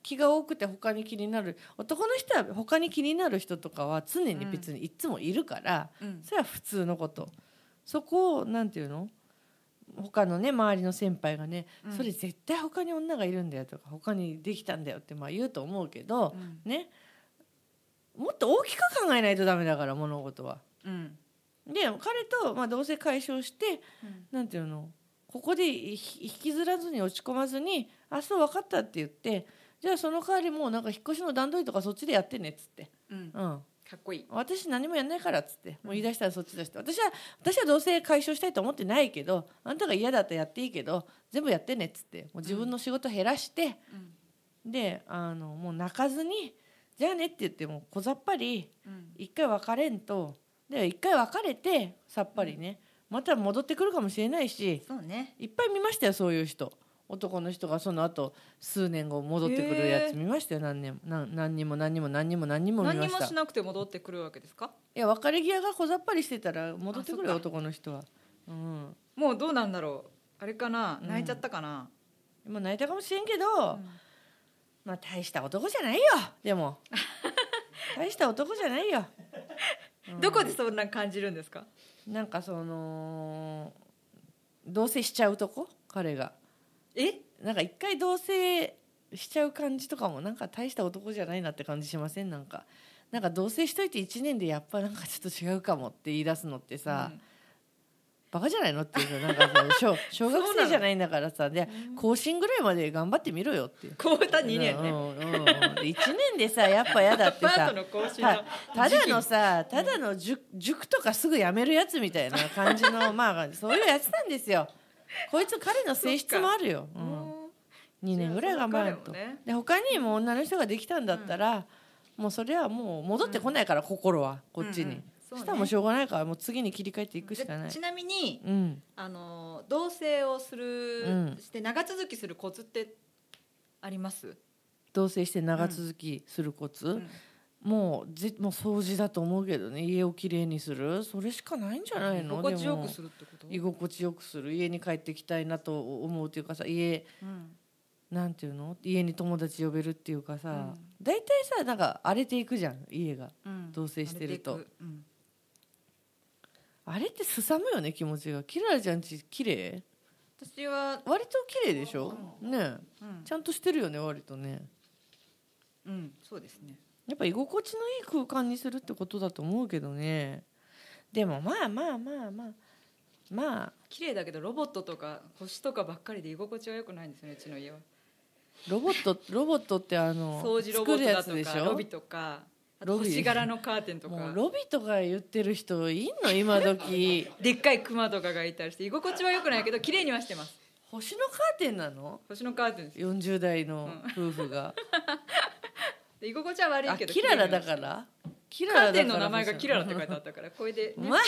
気が多くて他に気になる男の人は他に気になる人とかは常に別にいつもいるから、うん、それは普通のこと。そこをなんていうの他のね周りの先輩がね、うん、それ絶対他に女がいるんだよとか他にできたんだよってまあ言うと思うけど、うん、ねもっと大きく考えないとダメだから物事は、うん、で彼とまあ同棲解消して、うん、なんていうのここで引きずらずに落ち込まずにあそう分かったって言ってじゃあその代わりもうなんか引っ越しの段取りとかそっちでやってねっつって、うんうん、かっこいい私何もやんないからっつってもう言い出したらそっち出して私は私は同棲解消したいと思ってないけどあんたが嫌だったらやっていいけど全部やってねっつってもう自分の仕事減らして、うん、であのもう泣かずにじゃあねって言っても小ざっぱり一回別れんとで一回別れてさっぱりねまた戻ってくるかもしれないしそう、ね、 いっぱい見ましたよそういう人男の人がその後数年後戻ってくるやつ見ましたよ何年も何何人も何人も何人も何人も見ました何にもしなくて戻ってくるわけですかいや別れ際が小ざっぱりしてたら戻ってくるよ男の人は、うん、 もうどうなんだろうあれかな泣いちゃったかな、 うん、もう泣いたかもしれんけど、うん、まあ大した男じゃないよでも大した男じゃないよ、 うん、どこでそんな感じるんですかなんかその同棲しちゃうとこ彼がえなんか一回同棲しちゃう感じとかもなんか大した男じゃないなって感じしませんなんかなんか同棲しといていちねんでやっぱなんかちょっと違うかもって言い出すのってさ、うん、バカじゃないのっていうなんか小, 小学生じゃないんだからさで更新ぐらいまで頑張ってみろよっていうこうたにねんね、 うんうんうん、いちねんでさやっぱやだってさた, ただのさただの 塾, 塾とかすぐ辞めるやつみたいな感じのまあそういうやつなんですよこいつ彼の性質もあるよ、うん、にねんぐらい頑張ると、ね、で他にも女の人ができたんだったら、うん、もうそれはもう戻ってこないから、うん、心はこっちに、うんうんそ, ね、したらもうしょうがないからもう次に切り替えていくしかないちなみに、うん、あの同棲をする、うん、して長続きするコツってあります同棲して長続きするコツ、うんもうぜもう掃除だと思うけどね家をきれいにするそれしかないんじゃないの居心地よくするってこと居心地よくする家に帰ってきたいなと思うっていうかさ家、うん、なんていうの家に友達呼べるっていうかさ、うん、だいたいさなんか荒れていくじゃん家が、うん、同棲してると、うん、あれってすさむよね気持ちがキララちゃんちきれい私は割ときれいでしょ、うん、ね、うん、ちゃんとしてるよね割とねうんそうですねやっぱ居心地のいい空間にするってことだと思うけどねでもまあまあまあまあまあ綺麗だけどロボットとか星とかばっかりで居心地は良くないんですよねうちの家はロボットロボットってあの掃除ロボットだとかロビとかあと星柄のカーテンとかもうロビとか言ってる人いんの今時でっかいクマとかがいたりして居心地は良くないけど綺麗にはしてます星のカーテンなの星のカーテンですよんじゅう代の夫婦が、 うん、居心地は悪いけどキララだからキララだからカーテンの名前がキララって書いてあったからこれで、ね、まあ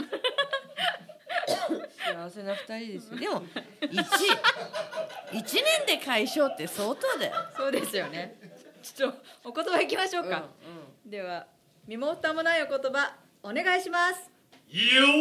幸せなふたりですよでも 1, いちねんで解消って相当だよそうですよねちょっとお言葉いきましょうか、うんうん、では身も蓋もないお言葉お願いしますいいよ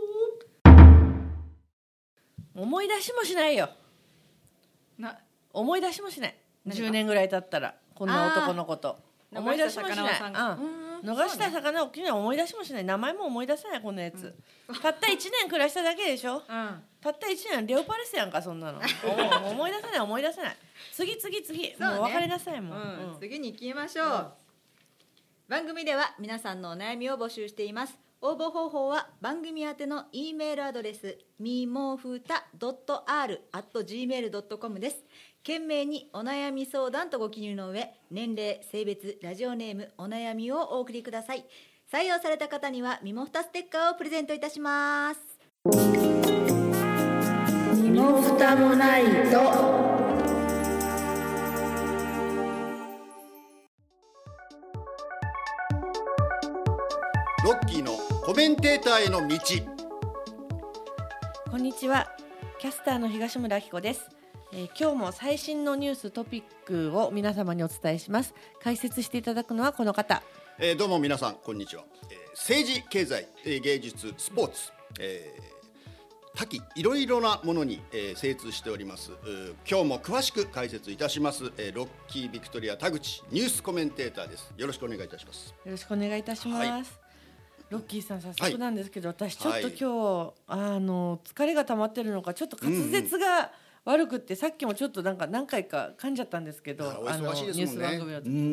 思い出しもしないよな思い出しもしないじゅうねんぐらい経ったらこんな男のこと思い出しもしないうん、逃した魚を大きな思い出しもしない名前も思い出せないこんなやつ、うん、たったいちねん暮らしただけでしょ、うん、たったいちねんレオパレスやんかそんなの思い出せない思い出せない次次次、ね、もう別れなさいもん、 うんうん、次に行きましょう、うん、番組では皆さんのお悩みを募集しています応募方法は番組宛ての E メールアドレスみもふた .r アット ジーメール ドットコム です懸命にお悩み相談とご記入の上年齢、性別、ラジオネーム、お悩みをお送りください採用された方にはみもふたステッカーをプレゼントいたしますみもふたもないとロッキーのコメンテーターへの道こんにちはキャスターの東村明子ですえー、今日も最新のニューストピックを皆様にお伝えします解説していただくのはこの方、 えー、どうも皆さんこんにちは、えー、政治経済、えー、芸術スポーツ、えー、 多岐いろいろなものに、えー、精通しております。今日も詳しく解説いたします、えー、ロッキービクトリア田口ニュースコメンテーターです。よろしくお願いいたします。 よろしくお願いいたします、はい、ロッキーさん早速なんですけど、はい、私ちょっと今日、はい、あの疲れが溜まってるのかちょっと滑舌が悪くって、うんうん、さっきもちょっとなんか何回か噛んじゃったんですけど、 ああのニュース番組の時、うんうん、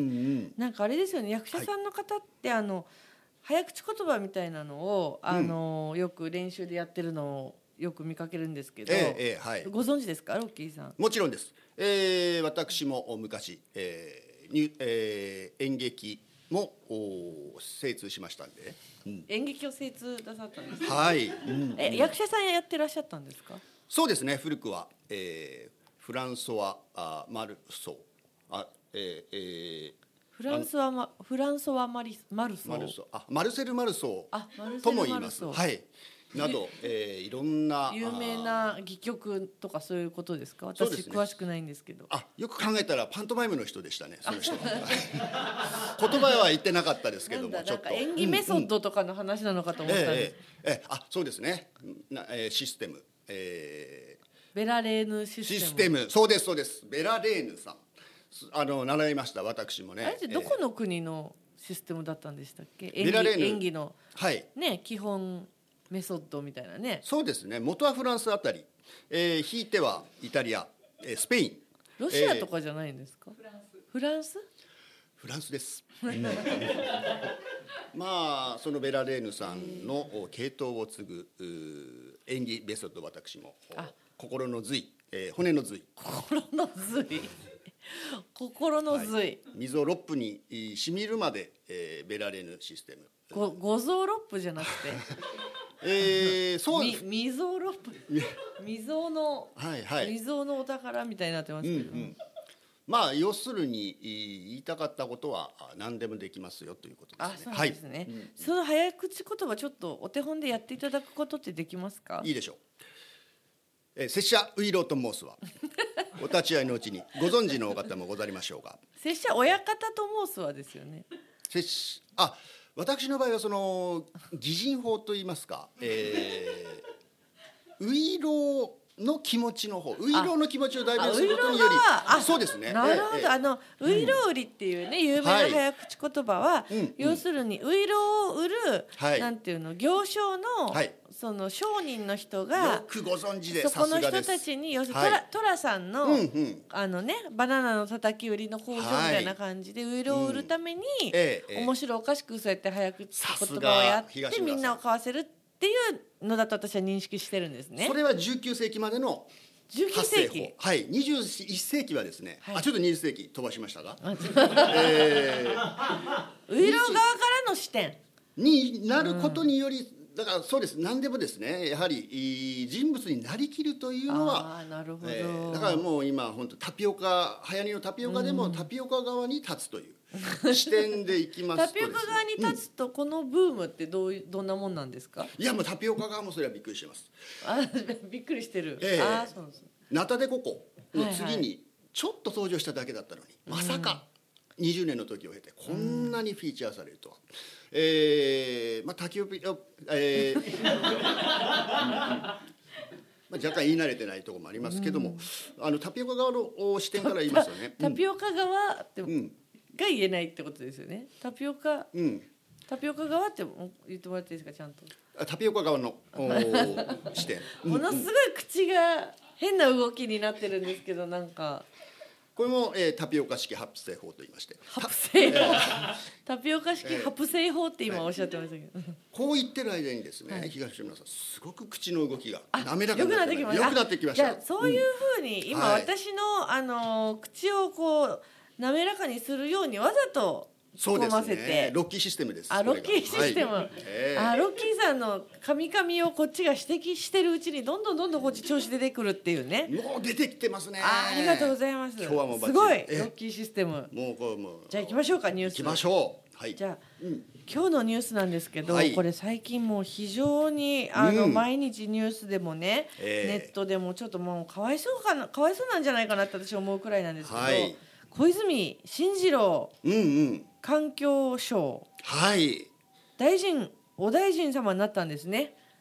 なんかあれですよね、役者さんの方ってあの、はい、早口言葉みたいなのをあの、うん、よく練習でやってるのをよく見かけるんですけど、えーえーはい、ご存知ですか、ロッキーさん。 もちろんです、えー、私も昔、えーにえー、演劇も精通しましたんで、 うん、演劇を精通なさったんですか。 はい、うん、 え役者さんやってらっしゃったんですか。 そうですね、古くは、えー、フランソワあマルソーあ、えーえーフランスはマフランソワマリマルソーマルソーあマルセル・マルソーとも言います。はい。など、えー、いろんな有名な戯曲とかそういうことですか。私です、ね、詳しくないんですけど。 あ、よく考えたらパントマイムの人でしたね。その人言葉は言ってなかったですけども、ちょっと演技メソッドとかの話なのかと思ったんです、 うんうん、えーえー、あ、そうですね、な、えー、システム、えー、ベラレーヌシステムシステムそうですそうです。ベラレーヌさん、あの習いました。私もね。 あれってどこの国のシステムだったんでしたっけ。演技、演技の、はいね、基本メソッドみたいなね。 そうですね、元はフランスあたり、えー、ひいてはイタリア、えー、スペイン、 ロシアとかじゃないんですか。えー、フランスフランスです、うん、まあそのベラレーヌさんの系統を継ぐ演技メソッド、私も心の髄、えー、骨の髄心の髄心の髄、はい、 溝ロップにしみるまで、えー、ベラレーヌシステム、 ご五臓六腑じゃなくてえー、そうです。み溝ロップ溝の、はいはい、溝のお宝みたいになってますけど、うんうん、 まあ要するに言いたかったことは何でもできますよということですね。 あ、そうですね、はい、うん、その早口言葉ちょっとお手本でやっていただくことってできますか。 いいでしょう。えー、拙者ウイローと申すはお立ち会いのうちにご存知のお方もござりましょうが、 拙者親方と申すはですよね。 拙者あ私の場合はその擬人法といいますか、えー、ウイローの気持ちの方、ウイローの気持ちを代弁することにより、あ、そうですね。 なるほど、えー、あのウイロウリっていうね、有名な早口言葉は、はい、要するにウイロを売る、はい、なんていうの、行商の、はい、その商人の人がよくご存知で、 そこの人たちに、要するにトラ、トラさんの、うんうん、あのね、バナナの叩き売りの工場みたいな感じで、はい、ウイロを売るために、うん、えー、面白おかしくそうやって早口言葉をやってみんなを買わせるっていうのだと私は認識してるんですね。 それはじゅうきゅうせいきまでのじゅうきゅうせいき、 はい、にじゅういっせいきはですね、はい、あ、ちょっとにじゅっせいき飛ばしましたが、えー、ウイロ側からの視点になることにより、うん、だからそうです、何でもですね、やはり人物になりきるというのは、 あ、なるほど、 えー、だからもう今本当タピオカ、流行りのタピオカでもタピオカ側に立つという視点でいきますとですね、 タピオカ側に立つとこのブームってどういう、どんなもんなんですか。 いや、もうタピオカ側もそれはびっくりしてます。 あ、びっくりしてる、 えー、あ、そうです。ナタデココの次にちょっと登場しただけだったのに、はいはい、まさかにじゅうねんの時を経てこんなにフィーチャーされるとは、うん、えー、まあタキオピオ、えーまあ、若干言い慣れてないところもありますけども、うん、あのタピオカ側の視点から言いますよね。 タピオカ側って、うん、が言えないってことですよね。タピオカ、うん、タピオカ側って言ってもらっていいですか、ちゃんと。 タピオカ側の視点ものすごい口が変な動きになってるんですけど、なんかこれも、えー、タピオカ式発声法と言いまして、 発声法、えー、タピオカ式発声法って今おっしゃってましたけど、えー、 こう言ってる間にですね、はい、東村さんすごく口の動きが滑らかになってきました。 良くなってきました。 じゃあそういうふうに今、うん、私の、あの口をこう滑らかにするようにわざとそうですね、ロッキーシステムです。 あ、ロッキーシステム、はい、えー、あ、ロッキーさんのカミカミをこっちが指摘してるうちにどんどんどんどんこっち調子出てくるっていうね。 もう出てきてますね。 あ、ありがとうございます。 今日はもうすごいロッキーシステム。 もうこうもうじゃあ行きましょうか、ニュース。 行きましょう。はい。 じゃあ、うん、今日のニュースなんですけど、はい、これ最近もう非常にあの、うん、毎日ニュースでもね、えー、ネットでもちょっともうかわいそうかな、かわいそうなんじゃないかなって私思うくらいなんですけど、はい、小泉進次郎、うんうん、環境省、 はい、 大臣、お大臣様になったんですね。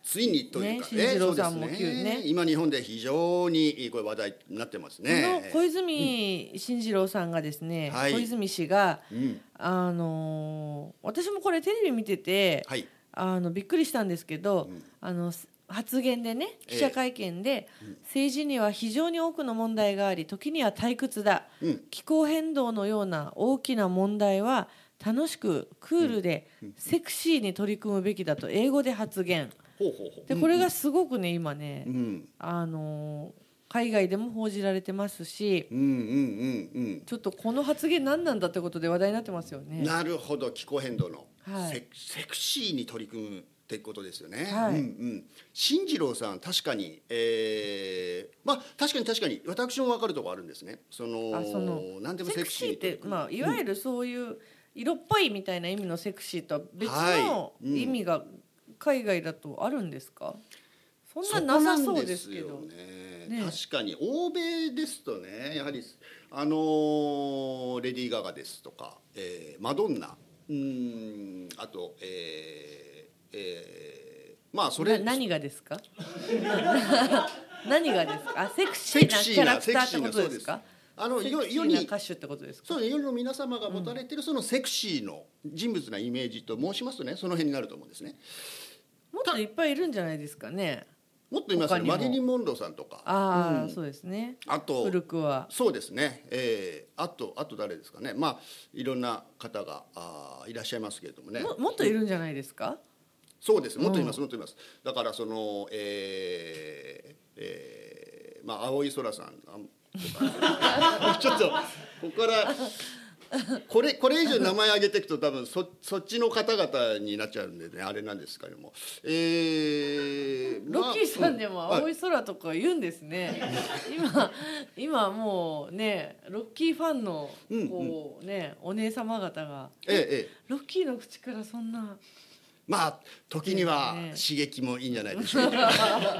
ついにというかね進次郎さんもそうです急ね今日本で非常にこれ話題になってますこのね。 小泉進次郎さんがですね、 はい小泉氏が、 うんあのー私もこれテレビ見てて、 はいあのびっくりしたんですけど、 うんあの発言でねええ記者会見で、政治には非常に多くの問題があり時には退屈だ、 うん気候変動のような大きな問題は楽しくクールでセクシーに取り組むべきだと英語で発言ほうほうほうでこれがすごくね今ね、 うんあのー海外でも報じられてますし、 うんうんうんちょっとこの発言何なんだってことで話題になってますよね。 うんなるほど気候変動の、 はいセセクシーに取り組むってことですよね。 はいうんうん進次郎さん確かに、えー、まあ確かに確かに私も分かるところあるんですね。そのあその何でもセクシーって、まあ、いわゆるるそういう色っぽいみたいな意味のセクシーとは別のはいうん意味が海外だとあるんですか？そんななさそうですけど。 ねね確かに欧米ですとねやはりあのーレディー・ガガですとか、えーマドンナうーんあとえーえーまあそれな何がですか？何がですか？あセクシセーなキャクシーなラクターってことですか？ あのセクシ世世にーな歌手ってことですか？ そう世の皆様が持たれているそのセクシーの人物なイメージと申しますとねその辺になると思うんですね。 もっといっぱいいるんじゃないですかね。 もっと言いますね他にもマリリン・モンローさんとかああ、 うんそうですね。 あと古くはそうですね、えー、あとあと誰ですかねまあいろんな方があーいらっしゃいますけれどもねももっといるんじゃないですか？ そうですもっと言います、もっと言いますだからそのえー、えー、まあ青い空さんあとかちょっとここからこれこれ以上名前挙げていくと多分 そ, そっちの方々になっちゃうんでねあれなんですけどもえー、 ロッキーさんでもまあ青い空とか言うんですね。今今もうねロッキーファンのうんこうねお姉様方がええええロッキーの口からそんなまあ時にはね刺激もいいんじゃないでしょうか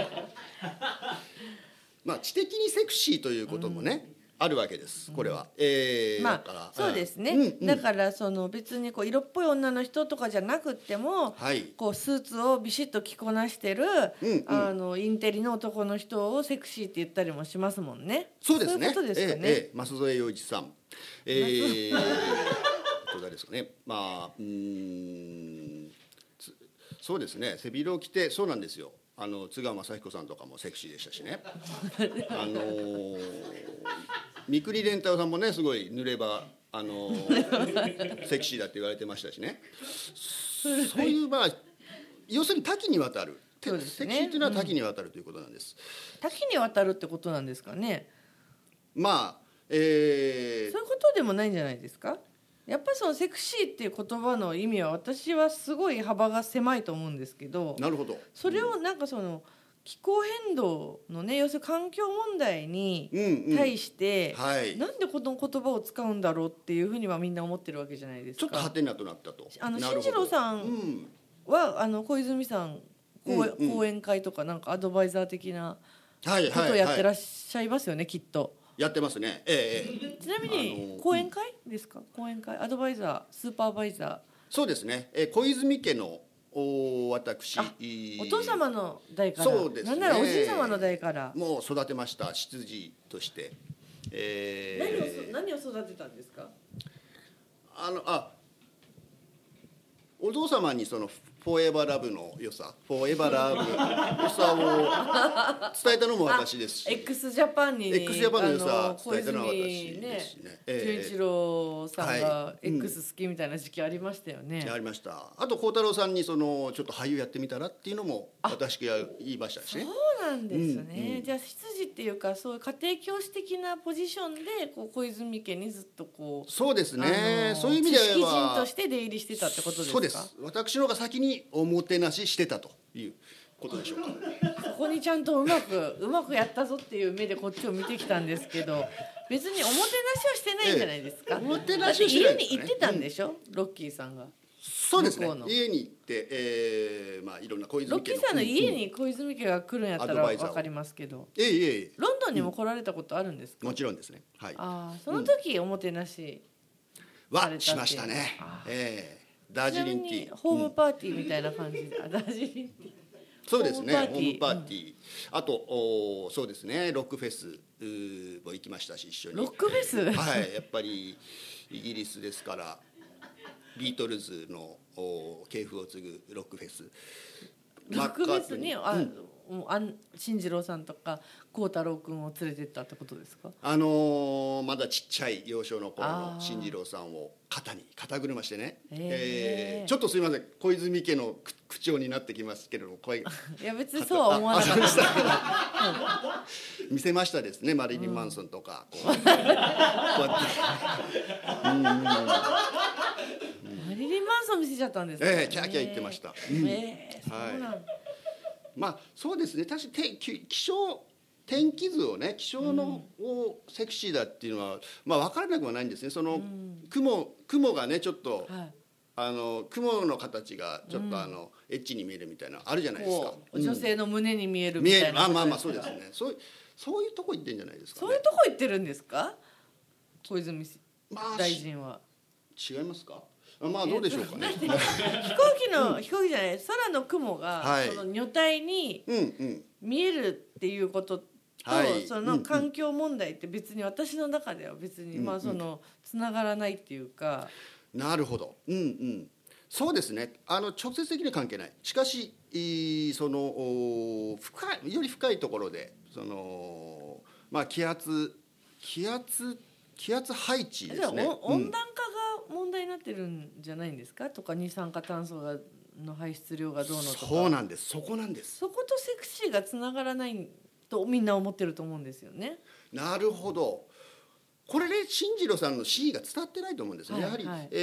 まあ知的にセクシーということもね、あるわけですこれは、えーまだからあそうですね、 うんうんだからその別にこう色っぽい女の人とかじゃなくっても、 はいこうスーツをビシッと着こなしてる、 うんうんあのインテリの男の人をセクシーって言ったりもしますもんね。 そうですねそういうことですかね。 ええええ舛添洋一さんえー、あと誰ですかねまあうーんつそうですね背広を着てそうなんですよあの津川雅彦さんとかもセクシーでしたしねあのー、三國連太郎さんもねすごい濡ればあのー、セクシーだって言われてましたしねそういうまあ要するに多岐にわたる、 そうですねセクシーというのは多岐にわたるということなんです、 多岐にわたるってことなんですかね。 まあえーそういうことでもないんじゃないですか。やっぱりそのセクシーっていう言葉の意味は私はすごい幅が狭いと思うんですけど、 なるほどそれをなんかその気候変動のね要するに環境問題にうんうん対して、 はいなんでこの言葉を使うんだろうっていうふうにはみんな思ってるわけじゃないですか。 ちょっとハテナとなったと。 あのなるほど進次郎さんうんはあの小泉さん講,、 うんうん講演会とかなんかアドバイザー的なはいことはいはいをやってらっしゃいますよね、きっと。 やってますね。ええええちなみあにの講演会ですか、講演会アドバイザースーパーバイザそうですね。え小泉家のお私あーお父様の代から、 そうですねなんならおじい様の代からもう育てました執事として。え何をー、 何を育てたんですか。 あのあお父様にそのフォーエバーラブの良さフォーエバーラブの良さを伝えたのも私ですし X ジャパンに X ジャパンの良さあの小伝えたのは泉私でねすねええ純一郎さんはがいうん X 好きみたいな時期ありましたよね。 ありましたあと孝太郎さんにそのちょっと俳優やってみたらっていうのも私が言いましたしねそうなんですね、 うんうんじゃあ執事っていうかそういう家庭教師的なポジションでこう小泉家にずっとこうそうですね、 あのそういう意味では知識人として出入りしてたってことですか。 そうです私の方が先におもてなししてたということでしょうかそこにちゃんとうまくうまくやったぞっていう目でこっちを見てきたんですけど別におもてなしはしてないんじゃないですか、 ええおもてなしだってはしてないですね家に行ってたんでしょ、ロッキーさんが。 そうですね向こうの家に行って、えーまあ、いろんな小泉ロッキーさんの家に小泉家が来るんやったらアドバイザーを分かりますけど、 ええええロンドンにも来られたことあるんですか。 もちろんですね、はい、 ああその時おもてなし、されたってはしましたねあ、 ええダーちなみジリンティーにホームパーティーみたいな感じで、あダージリンティーそうですね、ホホームパーティーームパーティー、あとおそうですね、ロックフェスうーも行きましたし、一緒に。 ロックフェスはい、やっぱりイギリスですからビートルズのお系譜を継ぐロックフェス、 ロックフェスに、あ、 マッカートニーうんもうあん進次郎さんとか幸太郎君を連れてったってことですか？ あのーまだちっちゃい幼少の頃あーの進次郎さんを肩に肩車してね、 へーえーちょっとすみません、小泉家のく口調になってきますけれども、声いや別にそうは思わなかった。 見せましたですね、マリリン・マンソンとか、こうこうやってうんうんうんマリリン・マンソン見せちゃったんですか？ ええキャーキャー言ってましたうんええそうなんだ。 まあそうですね、確かにて気象天気図をね、気象の、をセクシーだっていうのはまあ分からなくはないんですね。その、雲雲がねちょっと、 はいあの雲の形がちょっとあの、エッチに見えるみたいなのあるじゃないですか。 こう女性の胸に見えるみ見える、 たいな。 あまあまあそうですね。そういうそういうとこ行ってんじゃないですかね。 そういうとこ行ってるんですか？小泉まあ大臣は。 違いますか。あまあどうでしょうかね。 飛行機の、飛行機じゃない、空の雲が、 はいその女体にうんうん見えるっていうことと、 はいその環境問題って別に私の中では別に、 うんまあそのつながらないっていうか、 なるほど。うんうん。そうですね。あの直接的には関係ない。しかし、いいそのお深いより深いところで、そのまあ気圧気圧気圧配置でじゃあ、 すね。 お温暖化が問題になってるんじゃないんですか？とか二酸化炭素がの排出量がどうのとか。 そうなんです。そこなんです。 そことセクシーがつながらないとみんな思ってると思うんですよね。 なるほど。これね、進次郎さんの シー が伝わってないと思うんですね。 はいやはり、 はい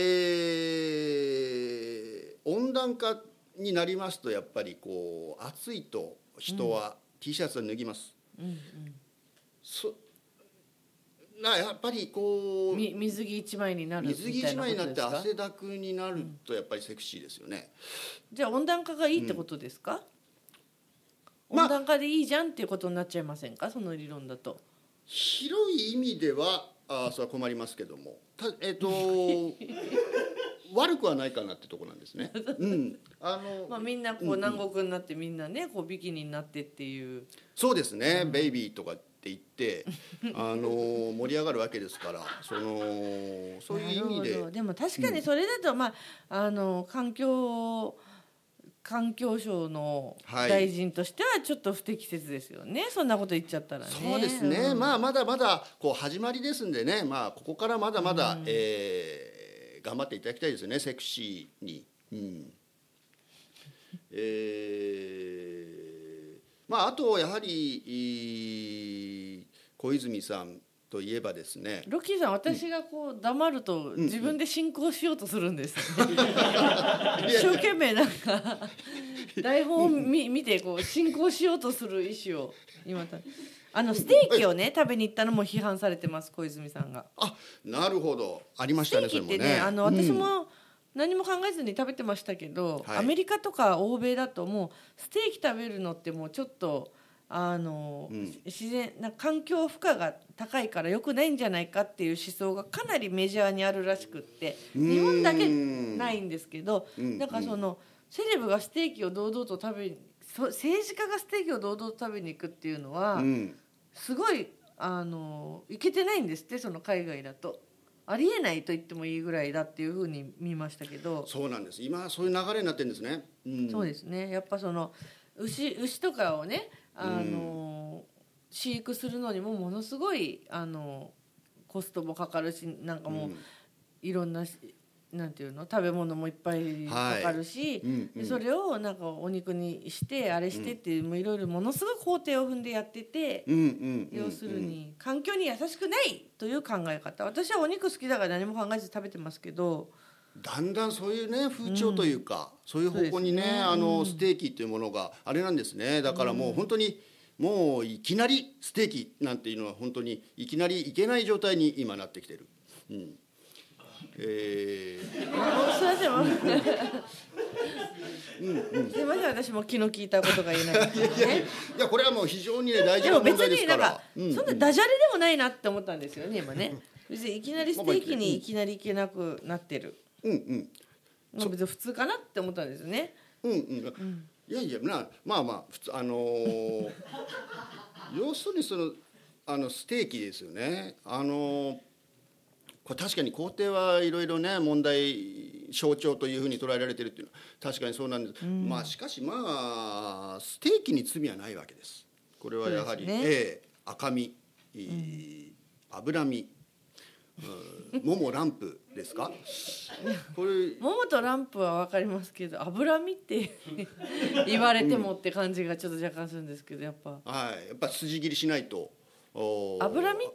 えー温暖化になりますとやっぱりこう暑いと人は T シャツを脱ぎます。 うんうんそなやっぱりこうみ水着一枚になるみた水着一いなこ枚になってとですか？ 汗だくになるとやっぱりセクシーですよね。 じゃあ温暖化がいいってことですか？ まあ温暖化でいいじゃんっていうことになっちゃいませんか？その理論だと。 広い意味ではあそれは困りますけども、たえっ、と悪くはないかなってとこなんですね。うん、あの、 まあみんなこう南国になってみんなねこうビキニになってっていう。 そうですね、ベイビーとかって言ってあの盛り上がるわけですから、そのそういう意味でなるほど。でも確かにそれだと、まああの環境環境省の大臣としてはちょっと不適切ですよね、そんなこと言っちゃったらね。 そうですね、 うんまあまだまだこう始まりですんでね、まあここからまだまだ、えー頑張っていただきたいですよね、セクシーに。うんえーまああとやはりいい小泉さんといえばですね、 ロッキーさん、私がこう黙ると自分で進行しようとするんですよね、一生懸命なんか台本を見見てこう進行しようとする意思を今たあのステーキをね食べに行ったのも批判されてます、小泉さんが。 あなるほど、ありましステーキってたねそれもね。 ね、あの私も何も考えずに食べてましたけど、 はいアメリカとか欧米だともうステーキ食べるのってもうちょっとあの、 うん自然な環境負荷が高いから良くないんじゃないかっていう思想がかなりメジャーにあるらしくって、日本だけないんですけど、 うんなんかそのセレブがステーキを堂々と食べにそ政治家がステーキを堂々と食べに行くっていうのは、 うんすごいあのいけてないんですって、その海外だと。ありえないと言ってもいいぐらいだっていうふうに見ましたけど、 そうなんです、今そういう流れになってるんですね。うんそうですね、やっぱその牛牛とかをねあの、飼育するのにもものすごいあのコストもかかるし、なんかもう、 うんいろんななんていうの食べ物もいっぱいかかるし、 はいうんうんでそれをなんかお肉にしてあれしてっていう、もういろいろものすごい工程を踏んでやってて、 うんうんうんうん要するに環境に優しくないという考え方。私はお肉好きだから何も考えず食べてますけど、 だんだんそういうね風潮というか、そういう方向にね、 そうですねあのステーキっていうものがあれなんですね。だからもう本当にもういきなりステーキなんていうのは本当にいきなりいけない状態に今なってきてる。うんえーもうすいません、もうすいません、私も気の利いたことが言えなかったですね。 いやこれはもう非常にね大事でも別な問題ですになんか、 から。うんそんなダジャレでもないなって思ったんですよね今ね。別にいきなりステーキにいきなり行けなくなってる。 うんうんまあ別に普通かなって思ったんですよね。 うんうん。 いやいやなまあまあ普通あのー、要するにそのあのステーキですよね。あのー、これ確かに工程はいろいろね問題象徴というふうに捉えられているっていうのは確かにそうなんです、うん、まあしかしまあステーキに罪はないわけです。これはやはり、ねえー、赤身、うん、脂身、うん、ももランプですかこれももとランプは分かりますけど脂身って言われてもって感じがちょっと若干するんですけどやっぱ、 はい、やっぱ筋切りしないと脂身って、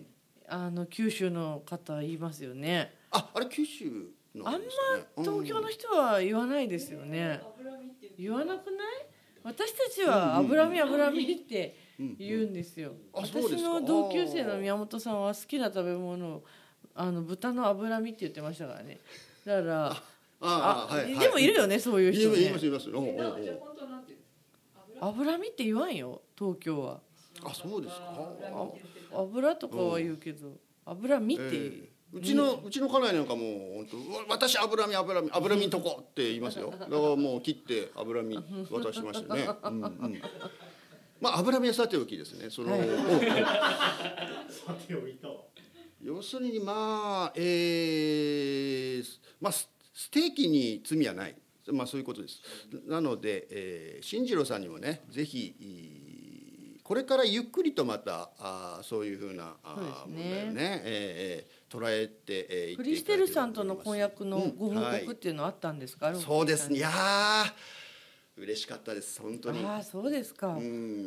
うん、あの九州の方言いますよね。 あ、あれ九州の、ね、 あんま東京の人は言わないですよね。言わなくない？私たちは脂身脂身って言うんですよ。うんうん、私の同級生の宮本さんは好きな食べ物あの豚の脂身って言ってましたからね。だからあああ、はい、でもいるよね、はい、そういう人ね。 言います言います。おうおうおう脂身って言わんよ東京は。 あ、そうですか。 油とかは言うけど脂身って、えー、 うちのうちの家内なんかもう本当私脂身脂身脂身んとこって言いますよ。だからもう切って脂身渡しましたね。うんうん、まあ脂身はさておきですね。その、はい、 さておいと。 要するにまあ、えー、まあステーキに罪はない。まあそういうことです。なので、えー、進次郎さんにもねぜひこれからゆっくりとまたあそういうふうなあ問題をね、えー、捉えて、えー、 クリステルさんとの婚約のご報告っていうのはあったんですか？うんはい、 そうですね。いや嬉しかったです本当に。 ああそうですか。うん、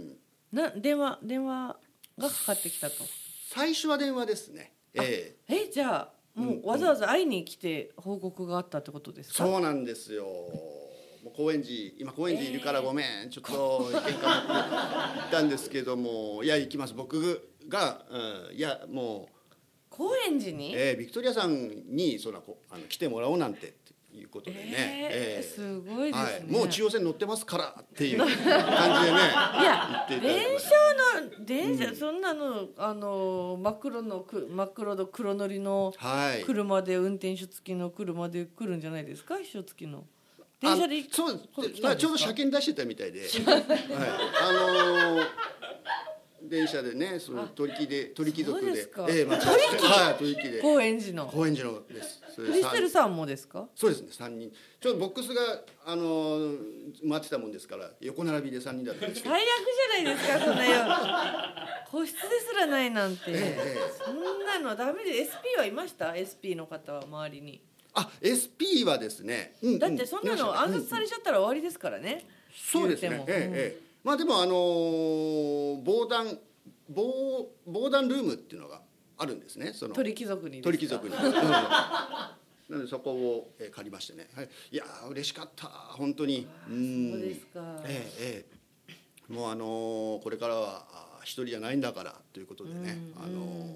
な電話電話がかかってきたと。 最初は電話ですね。 えー、えじゃあもうわざわざ会いに来て報告があったってことですか？ そうなんですよ。高円寺今高円寺いるからごめん、えー、ちょっと喧嘩持って行ったんですけどもいや行きます僕が、うん、いやもう高円寺に、 えー、ビクトリアさんにそんなこあの来てもらおうなんてっていうことでね、 えーえー、すごいですね、はい、 もう中央線乗ってますからっていう感じでねいや電車の電車、うん、そんなのあの真っ黒の真っ黒の黒塗りの車で、はい、運転手付きの車で来るんじゃないですか秘書付きの電車でそうちょうど車検出してたみたいで、はい、あのー、電車でねその鳥木で鳥貴族で、 でええまあ、鳥貴、はい、鳥貴で高円寺の高円寺のですクリステルさんもですか？ そうですねさんにんちょっとボックスがあのー、待ってたもんですから横並びでさんにんだったんですけど最悪じゃないですかそんなよ個室ですらないなんて、ええ、そんなのダメで エスピー はいました？ エスピー の方は周りにあ エスピー はですね、 うん、だってそんなの暗殺されちゃったら終わりですからね、うん、 そうですね、ええええ、まあでもあのー、防弾防防弾ルームっていうのがあるんですねその鳥貴族に鳥貴族に、うん、なのでそこを、えー、借りましてね、はい、いや嬉しかった本当にうんそうですか、 ええええ、もうあのー、これからは一人じゃないんだからということでね、うん、あのー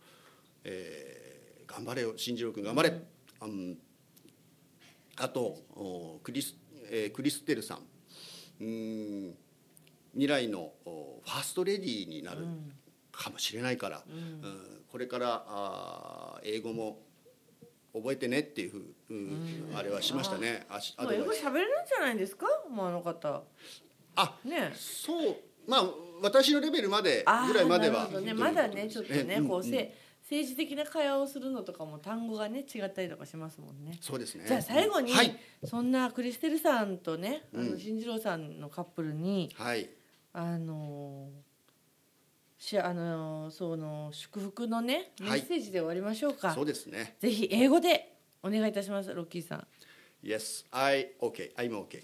えー、頑張れよ進次郎君頑張れ、うんうん、あとクリス、えー、クリステルさんうん未来のファーストレディーになるかもしれないから、うんうん、これからあ英語も覚えてねっていうふう、うん、あれはしましたね。ああ英語喋れるんじゃないですかもうあの方あ、ね、そうまあ私のレベルまでぐらいまでは、 ね、まだねちょっとね、うん、こうせ、うん政治的な会話をするのとかも単語がね違ったりとかしますもんね。 そうですね。 じゃあ最後に、はい、そんなクリステルさんとね、あの進次郎さんのカップルに、はい、あのしあのその祝福のねメッセージで終わりましょうか。はい、 そうですね。 ぜひ英語でお願いいたしますロッキーさん。 Yes, I okay. I'm okay.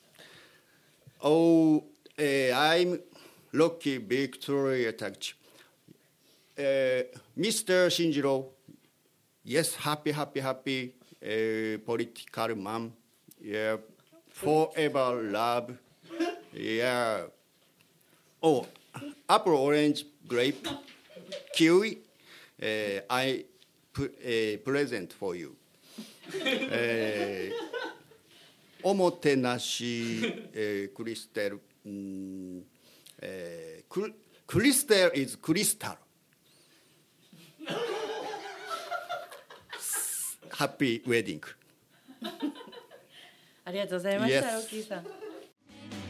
Oh, uh, I'm Rocky Victoria Taguchi.Uh, Mister Shinjiro, yes, happy, happy, happy, uh, political man, yeah, forever love, yeah. Oh, apple, orange, grape, kiwi, uh, I put a present for you. uh, おもてなし、uh, クリステル、um, uh, ク, クリステル is クリスタル。ハッピーウェディング。 ありがとうございました、yes. ロッキーさん。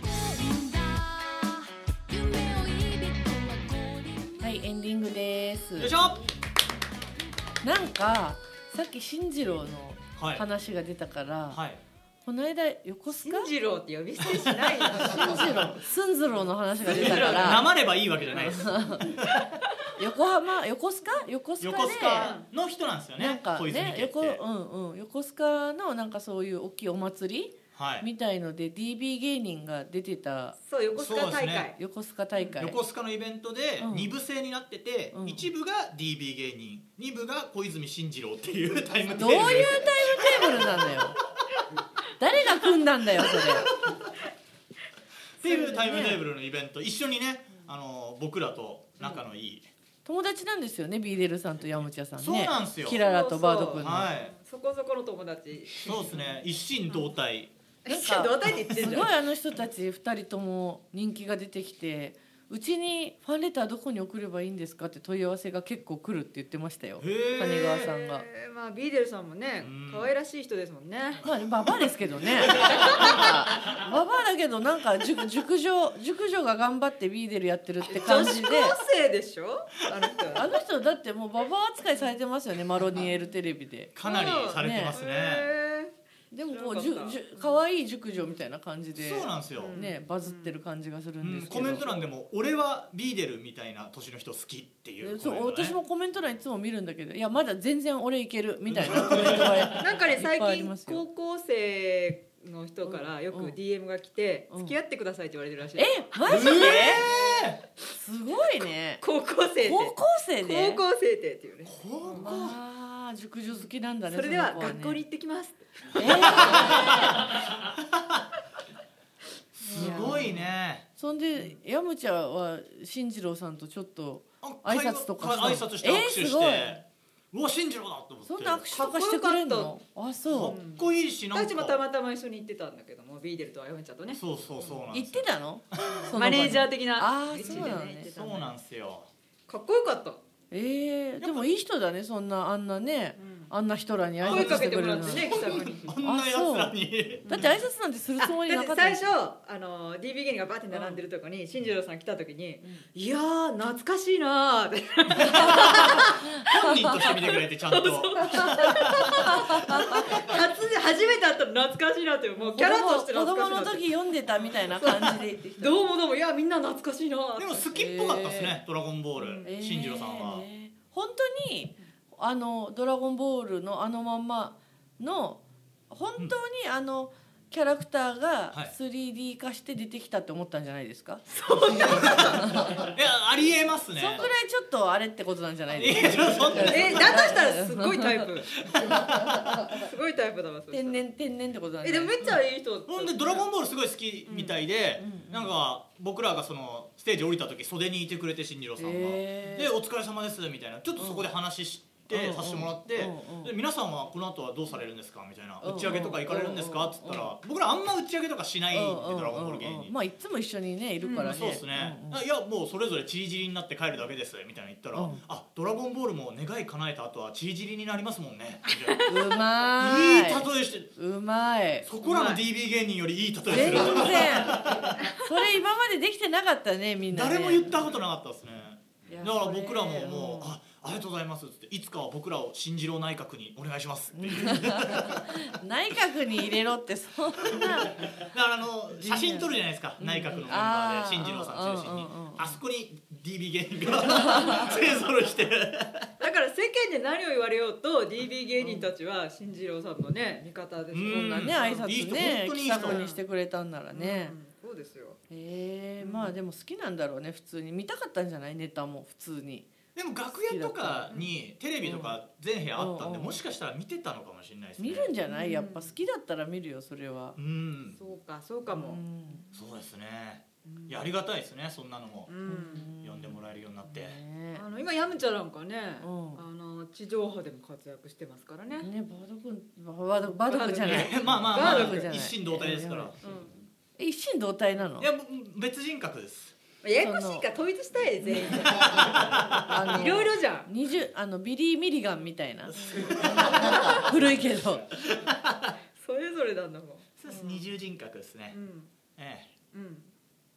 エンディングです。 よいしょ。 なんかさっき進次郎のはい話が出たから、 はい。 この間横須賀進次郎って呼び捨てしないよ。 進次郎寸次郎の話が出たからなまればいいわけじゃないです。 横浜横須賀横須賀で横須賀の人なんですよね。 なんか小泉ね家って横うんうん横須賀のなんかそういう大きいお祭りはい。 みたいので ディービー 芸人が出てたそう横須賀大会、 そうですね横須賀大会。 横須賀のイベントでうんに部制になってて、 うん一部が ディービー 芸人、二部が小泉進次郎っていうタイムテーブル。 どういうタイムテーブルなんだよ。誰が組んだんだよそれ。 っていうタイムテーブルのイベント、一緒にね、あの僕らと仲のいい、 友達なんですよね、ビーデルさんとヤムチャさんね。 そうなんですよキララとバード君の。 はい、 そこそこの友達。 そうですね、一心同体。 なんか同体って言ってんじゃんすごいあの人たちふたりとも人気が出てきて、うちにファンレターどこに送ればいいんですかって問い合わせが結構来るって言ってましたよ、 へー谷川さんが。 えーまあビーデルさんもねうん可愛らしい人ですもんね。 まあババアですけどね。なんかババアだけどなんか熟熟女熟女が頑張ってビーデルやってるって感じで。 女子高生でしょあの人。 あの人だってもうババア扱いされてますよね、マロニエルテレビで。 かなりされてますね。 へでもこう知らなかったじゅじゅ可愛い熟女みたいな感じでそうなんですよ。 ねバズってる感じがするうんん、 ですけど。 コメント欄でも俺はビーデルみたいな年の人好きっていうコそうメント、ね、 私もコメント欄いつも見るんだけど、いやまだ全然俺いけるみたいなコメントがーなんかね最いっぱいあり近ますよ高校生の人からよくうんディーエム が来て、 うん付き合ってくださいって言われてるらしい。 えマジで、すごいね。 高校生で高校生で高校生でっていうね。 高校まあ熟女好きなんだね。 それではその子ね学校に行ってきます。 えーすごいね。 そんでヤムチャは進次郎さんとちょっとあ挨拶とかしたの挨拶して握手して、 えーすごいうわ進次郎だと思って。 そんな握手とかしてくれんかっの？あかそっこいいし、なんか私たちもたまたま一緒に行ってたんだけども、ビーデルとはヨメちゃんとね。 そうそうそうなんう。言っですよ。 てたの？その場マにネージャー的なあー位置でそうなのね行ってたそうなんですよ。 かっこよかった。 えー、でもいい人だね、そんなあんなね、あんな人らに挨声拶してかけてもくれるのに。 らってね、気さくに。 あんな奴らに。 だって挨拶なんてするつもりなかっただって最初あの ディービー 芸人がバーって並んでるとこに進次郎さん来た時に「いやー懐かしいなー」って本人として見てくれてちゃんと。 初で初めて会ったら懐かしいなってもうキャラとして子懐かしいなって供の時読んでたみたいな感じで言ってきた。 どうもどうもいやみんな懐かしいなーってでも好きっぽかったですね、ドラゴンボール、 えー進次郎さんは。 本当にあのドラゴンボールのあのまんまの本当にあのキャラクターがはいスリーディー 化して出てきたって思ったんじゃないですか？ いや、ありえますね。 そんぐらいちょっとあれってことなんじゃないいですか？ やそんなえだとしたらすごいタイプすごいタイプだわそしたら天然天然ってことなんえじゃないでもめっちゃいい人ほんでドラゴンボールすごい好きみたいで、 うんなんか僕らがそのステージ降りた時袖にいてくれて進次郎さんが、 へーでお疲れ様ですみたいな、ちょっとそこで話して、 うんさせてもらって、 うんうんで皆さんはこの後はどうされるんですかみたいな、 うん打ち上げとか行かれるんですかっつったら、僕らあんま打ち上げとかしないんで、ドラゴンボール芸人、 まあいつも一緒にねいるからね。 そうですね、 うんうんいやもうそれぞれチリジリになって帰るだけですみたいな言ったら、 うんあドラゴンボールも願い叶えた後はチリジリになりますもんねみたいなうまいいい。 例えして、 うまい。 そこらの ディービー 芸人よりいい例えす全る然。それ今までできてなかったねみんなね。 誰も言ったことなかったですね。 いやだから僕らももう、 それあありがとうございますっつって、いつかは僕らを進次郎内閣にお願いしますっていう内閣に入れろってそんな。 だからあの写真撮るじゃないですか、内閣のメンバーあーで進次郎さん中心に、 うんうんうんあそこに ディービー 芸人が勢ぞろいしてだから世間で何を言われようと ディービー 芸人たちは進次郎さんのね味方ですうんそんなね挨いい人拶ね本当にいい人気さくにしてくれたんならね。 うんそうですよへえまあでも好きなんだろうね普通に見たかったんじゃないネタも普通に。 でも楽屋とかにテレビとか全部屋あったんで、 うんもしかしたら見てたのかもしれないですね。 見るんじゃないやっぱ好きだったら見るよそれはう。んそうかそうかもうんそうですね、いやありがたいですね、そんなのもうん呼んでもらえるようになって、 ねあの今ヤムチャなんかねうんあの地上波でも活躍してますからねねバード君バードバード君じゃない。 まあまあまあバード君じゃない一心同体ですから、 うんえ一心同体なのい？や別人格です。 ややこしいから統一したい全員あのいろいろじゃんにじゅうあのビリー・ミリガンみたいななんか古いけどそれぞれなんだもんそうです、二重人格ですね、 うんええうん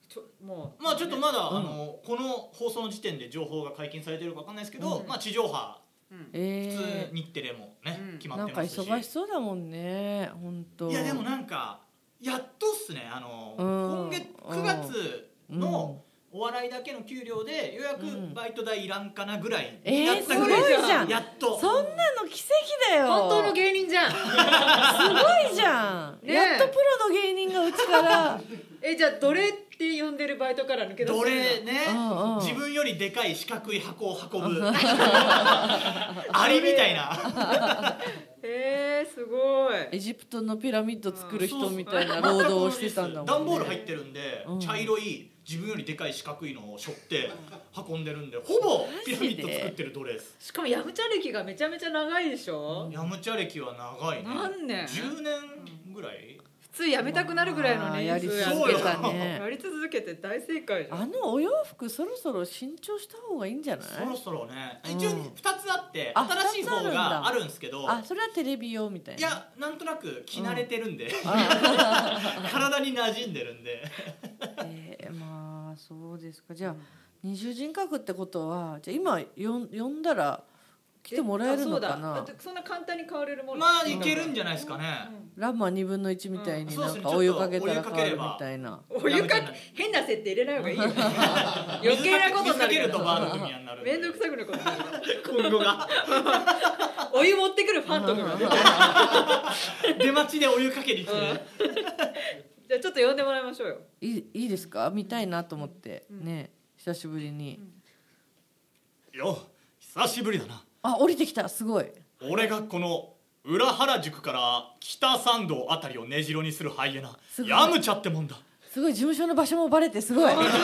ちょもうまあちょっとまだ、あのこの放送の時点で情報が解禁されてるかわかんないですけど、まあ地上波え普通ー、 日テレもね、 うん決まなんかってますし。 忙しそうだもんね本当。 いやでもなんかやっとっすね、あのうん今月くがつのお笑いだけの給料でようやくバイト代いらんかなぐらいになっえー、すごいたぐらいじゃん。 やっとそんなの奇跡だよ。 本当の芸人じゃんすごいじゃん、 ねえやっとプロの芸人がうちからえじゃあ奴隷って呼んでるバイトから抜け出せるの奴隷ね、 うんうん自分よりでかい四角い箱を運ぶアリみたいなへえすごいエジプトのピラミッド作る人みたいな労働をしてたんだもんね。 段ボール入ってるんで、 うん茶色い自分よりでかい四角いのを背負って運んでるんで、ほぼピラミッド作ってる奴隷です。 しかもヤムチャ歴がめちゃめちゃ長いでしょ、 ヤムチャ歴は長いね。 何年じゅうねんぐらい。 普通やめたくなるぐらいのあーやり年数や続けたね。 やり続けて大正解じゃん。 あのお洋服そろそろ新調した方がいいんじゃない？ そろそろね、 うん一応ふたつあってあ新しい方ふたつあるんだがあるんですけど、 あ、それはテレビ用みたいな。 いやなんとなく着慣れてるんで、 あ体に馴染んでるんでえー、まあそうですか。じゃあ二重人格ってことは、じゃあ今よん呼んだら来てもらえるのかあそうだだなっ。てそんな簡単に変われるものまあいけるんじゃないですかね。 ランマ二分の一みたいにうんなんかそうですねお湯かけたらちょっと変わるみお湯かければたいな。 お湯かけ変な設定入れない方がいいよ余計なことにな水かけるるけどとバード組になるんでめんどくさくなことになる今後がお湯持ってくるファントムが出て出待ちでお湯かけに来て、 じゃあちょっと呼んでもらいましょうよ。 いいいいですか？見たいなと思ってね、久しぶりに。 よ久しぶりだな。 あ、降りてきた。すごい。 俺がこの裏原宿から北参道あたりを根城にするハイエナすごいヤムチャってもんだ。 すごい、事務所の場所もバレてすごい。すごい。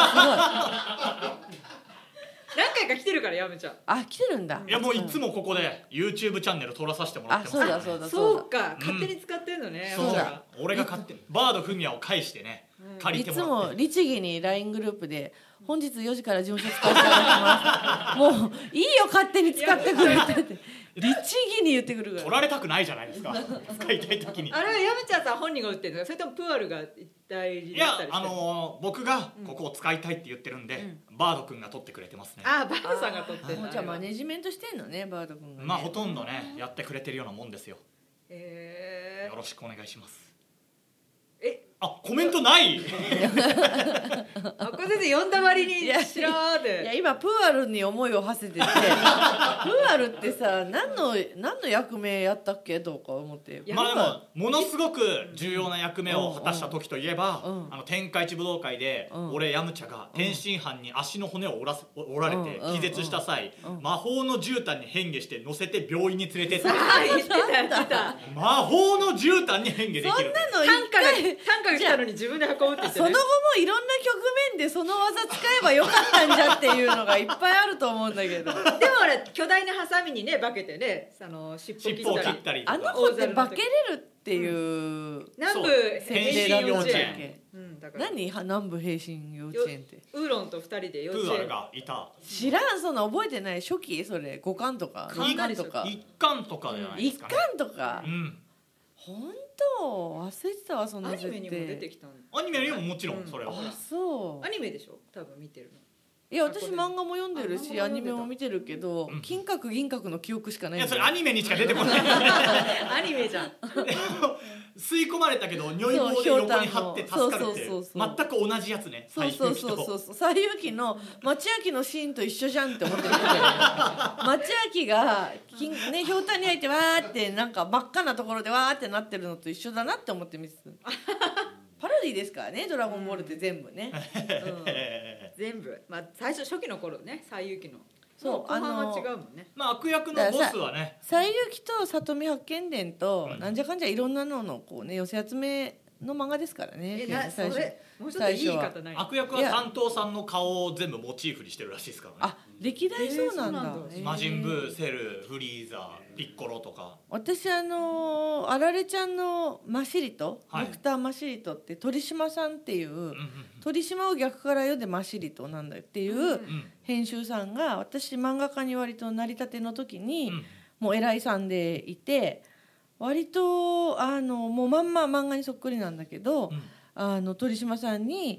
何回か来てるからやめちゃう。 あ、来てるんだ。 いやもういつもここで YouTube チャンネル撮らさせてもらっあ、 てますそうだそうだそうだ。 か勝手に使ってんのね。 そうそうだ俺が買ってバードフミヤを返してね、借りいつてもらっても律儀に ライン グループで本日よじから事務所使わせていただきます。もういいよ勝手に使ってくれってって律儀に言ってくるか取ら。 られたくないじゃないですか使いたい時に。 あれはやめちゃんさん本人が売ってるのかそれともプーアルが代理いだったりしてやあのー僕がここを使いたいって言ってるんで、バード君が取ってくれてますね。 あバーさんが撮ってんだもうじゃあマネジメントしてんのね、バード君がね。 まあほとんどねやってくれてるようなもんですよ。 えよろしくお願いします。 ー、えあコメントないあこれ先生呼んだ割にいや知らーいやで今プーアルに思いを馳せててプーアルってさ何の何の役目やったっけとか思っていやまあでもものすごく重要な役目を果たした時といえば、 うんあの天下一武道会で、 うん俺ヤムチャが天津飯に足の骨を折らせ折られてうん気絶した際、 うん魔法の絨毯に変化して乗せて病院に連れてった。 あ言ってた言ってた魔法の絨毯に変化できる。 そんなの短歌が一回短歌が来たのに自分で運ぶって言ってねその後もいろんな局面でその技使えばよかったんじゃっていうのがいっぱいあると思うんだけどでも俺巨大なハサミにね化けてねあの尻尾切尻尾をったり切ったりとかあの子って化けれるっていう南部そう設定だったんだっ変身幼稚け？ うんだから何南部平身幼稚園ってウーロンと二人で幼プーアル稚園がいた。 知らん、そんな覚えてない。初期それ五巻とかか六巻とか一巻とかじゃないで一すかね。 巻とかうん。 本当忘れてたわそんな設定。 アニメにも出てきたんアニメにももちろんそれは。 あ、そうア。ニメでしょ多分見てるのいや私漫画も読んでるしあアニメも見てるけど、 うん金閣銀閣の記憶しかないいやんだよ。 それアニメにしか出てこない。 アニメじゃん吸い込まれたけど如意棒で横に貼って助かるっていうそうそうそうそう全く同じやつね。 そうそうそうそうそう西遊記の町明のシーンと一緒じゃんって思ってる人がいる町明が金ねひょうたんに入ってわーってなんか真っ赤なところでわーってなってるのと一緒だなって思って見てた。パロディですからね、ドラゴンボールって全部ね。うん全部まあ最初初期の頃ね西遊記のそうも後半は違うもんねまあ悪役のボスはね、 西遊記と里見八犬伝と、 うんなんじゃかんじゃいろんなののこうね寄せ集めの漫画ですからね。 えなそ最初れもうちょっといい言い方ない悪役は担当さんの顔を全部モチーフにしてるらしいですからね。 あ、歴代そうなんだ。 えーそうなんだへー魔人ブー、セル、フリーザ、ピッコロとか。 私あのーあられちゃんのマシリト、 はいドクターマシリトって鳥島さんっていう、 うんうん鳥島を逆から読んでマシリトなんだっていううん編集さんが私漫画家に割となりたての時に、 うんもう偉いさんでいて割とあのもうまんま漫画にそっくりなんだけど、 うんあの鳥島さんに、 うん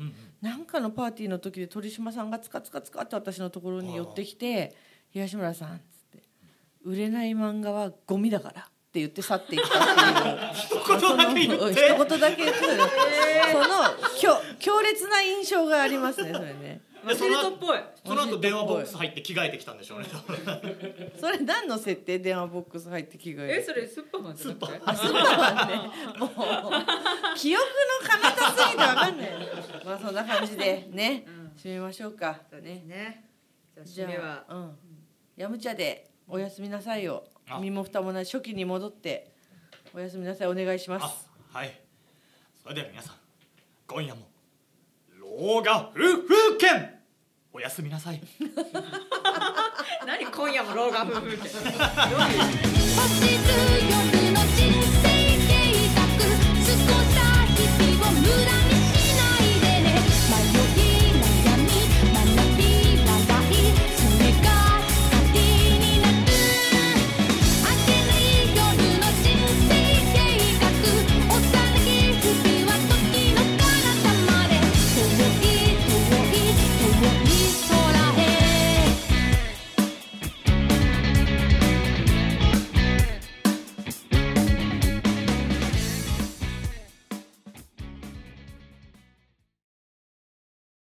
なんかのパーティーの時で鳥島さんがつかつかつかって私のところに寄ってきて「東村さん」っつって「売れない漫画はゴミだから」って言って去っていったっていう一言だけ言って一言だけ言ってたよ、えー、その強強烈な印象がありますねそれね。 でその後っぽいその後電話ボックス入って着替えてきたんでしょうねそれ何の設定？電話ボックス入って着替えてえそれスッパーマンじゃなくてあスーパーマンねもう記憶の彼方すぎて分かんないまあそんな感じでね、うん、締めましょうか。 そうですね。 じゃあ締めは、うん、やむちゃでおやすみなさいを身も蓋もない初期に戻っておやすみなさいお願いします。 はい、それでは皆さん今夜も老眼夫婦犬おやすみなさい何今夜も老眼夫婦犬どういう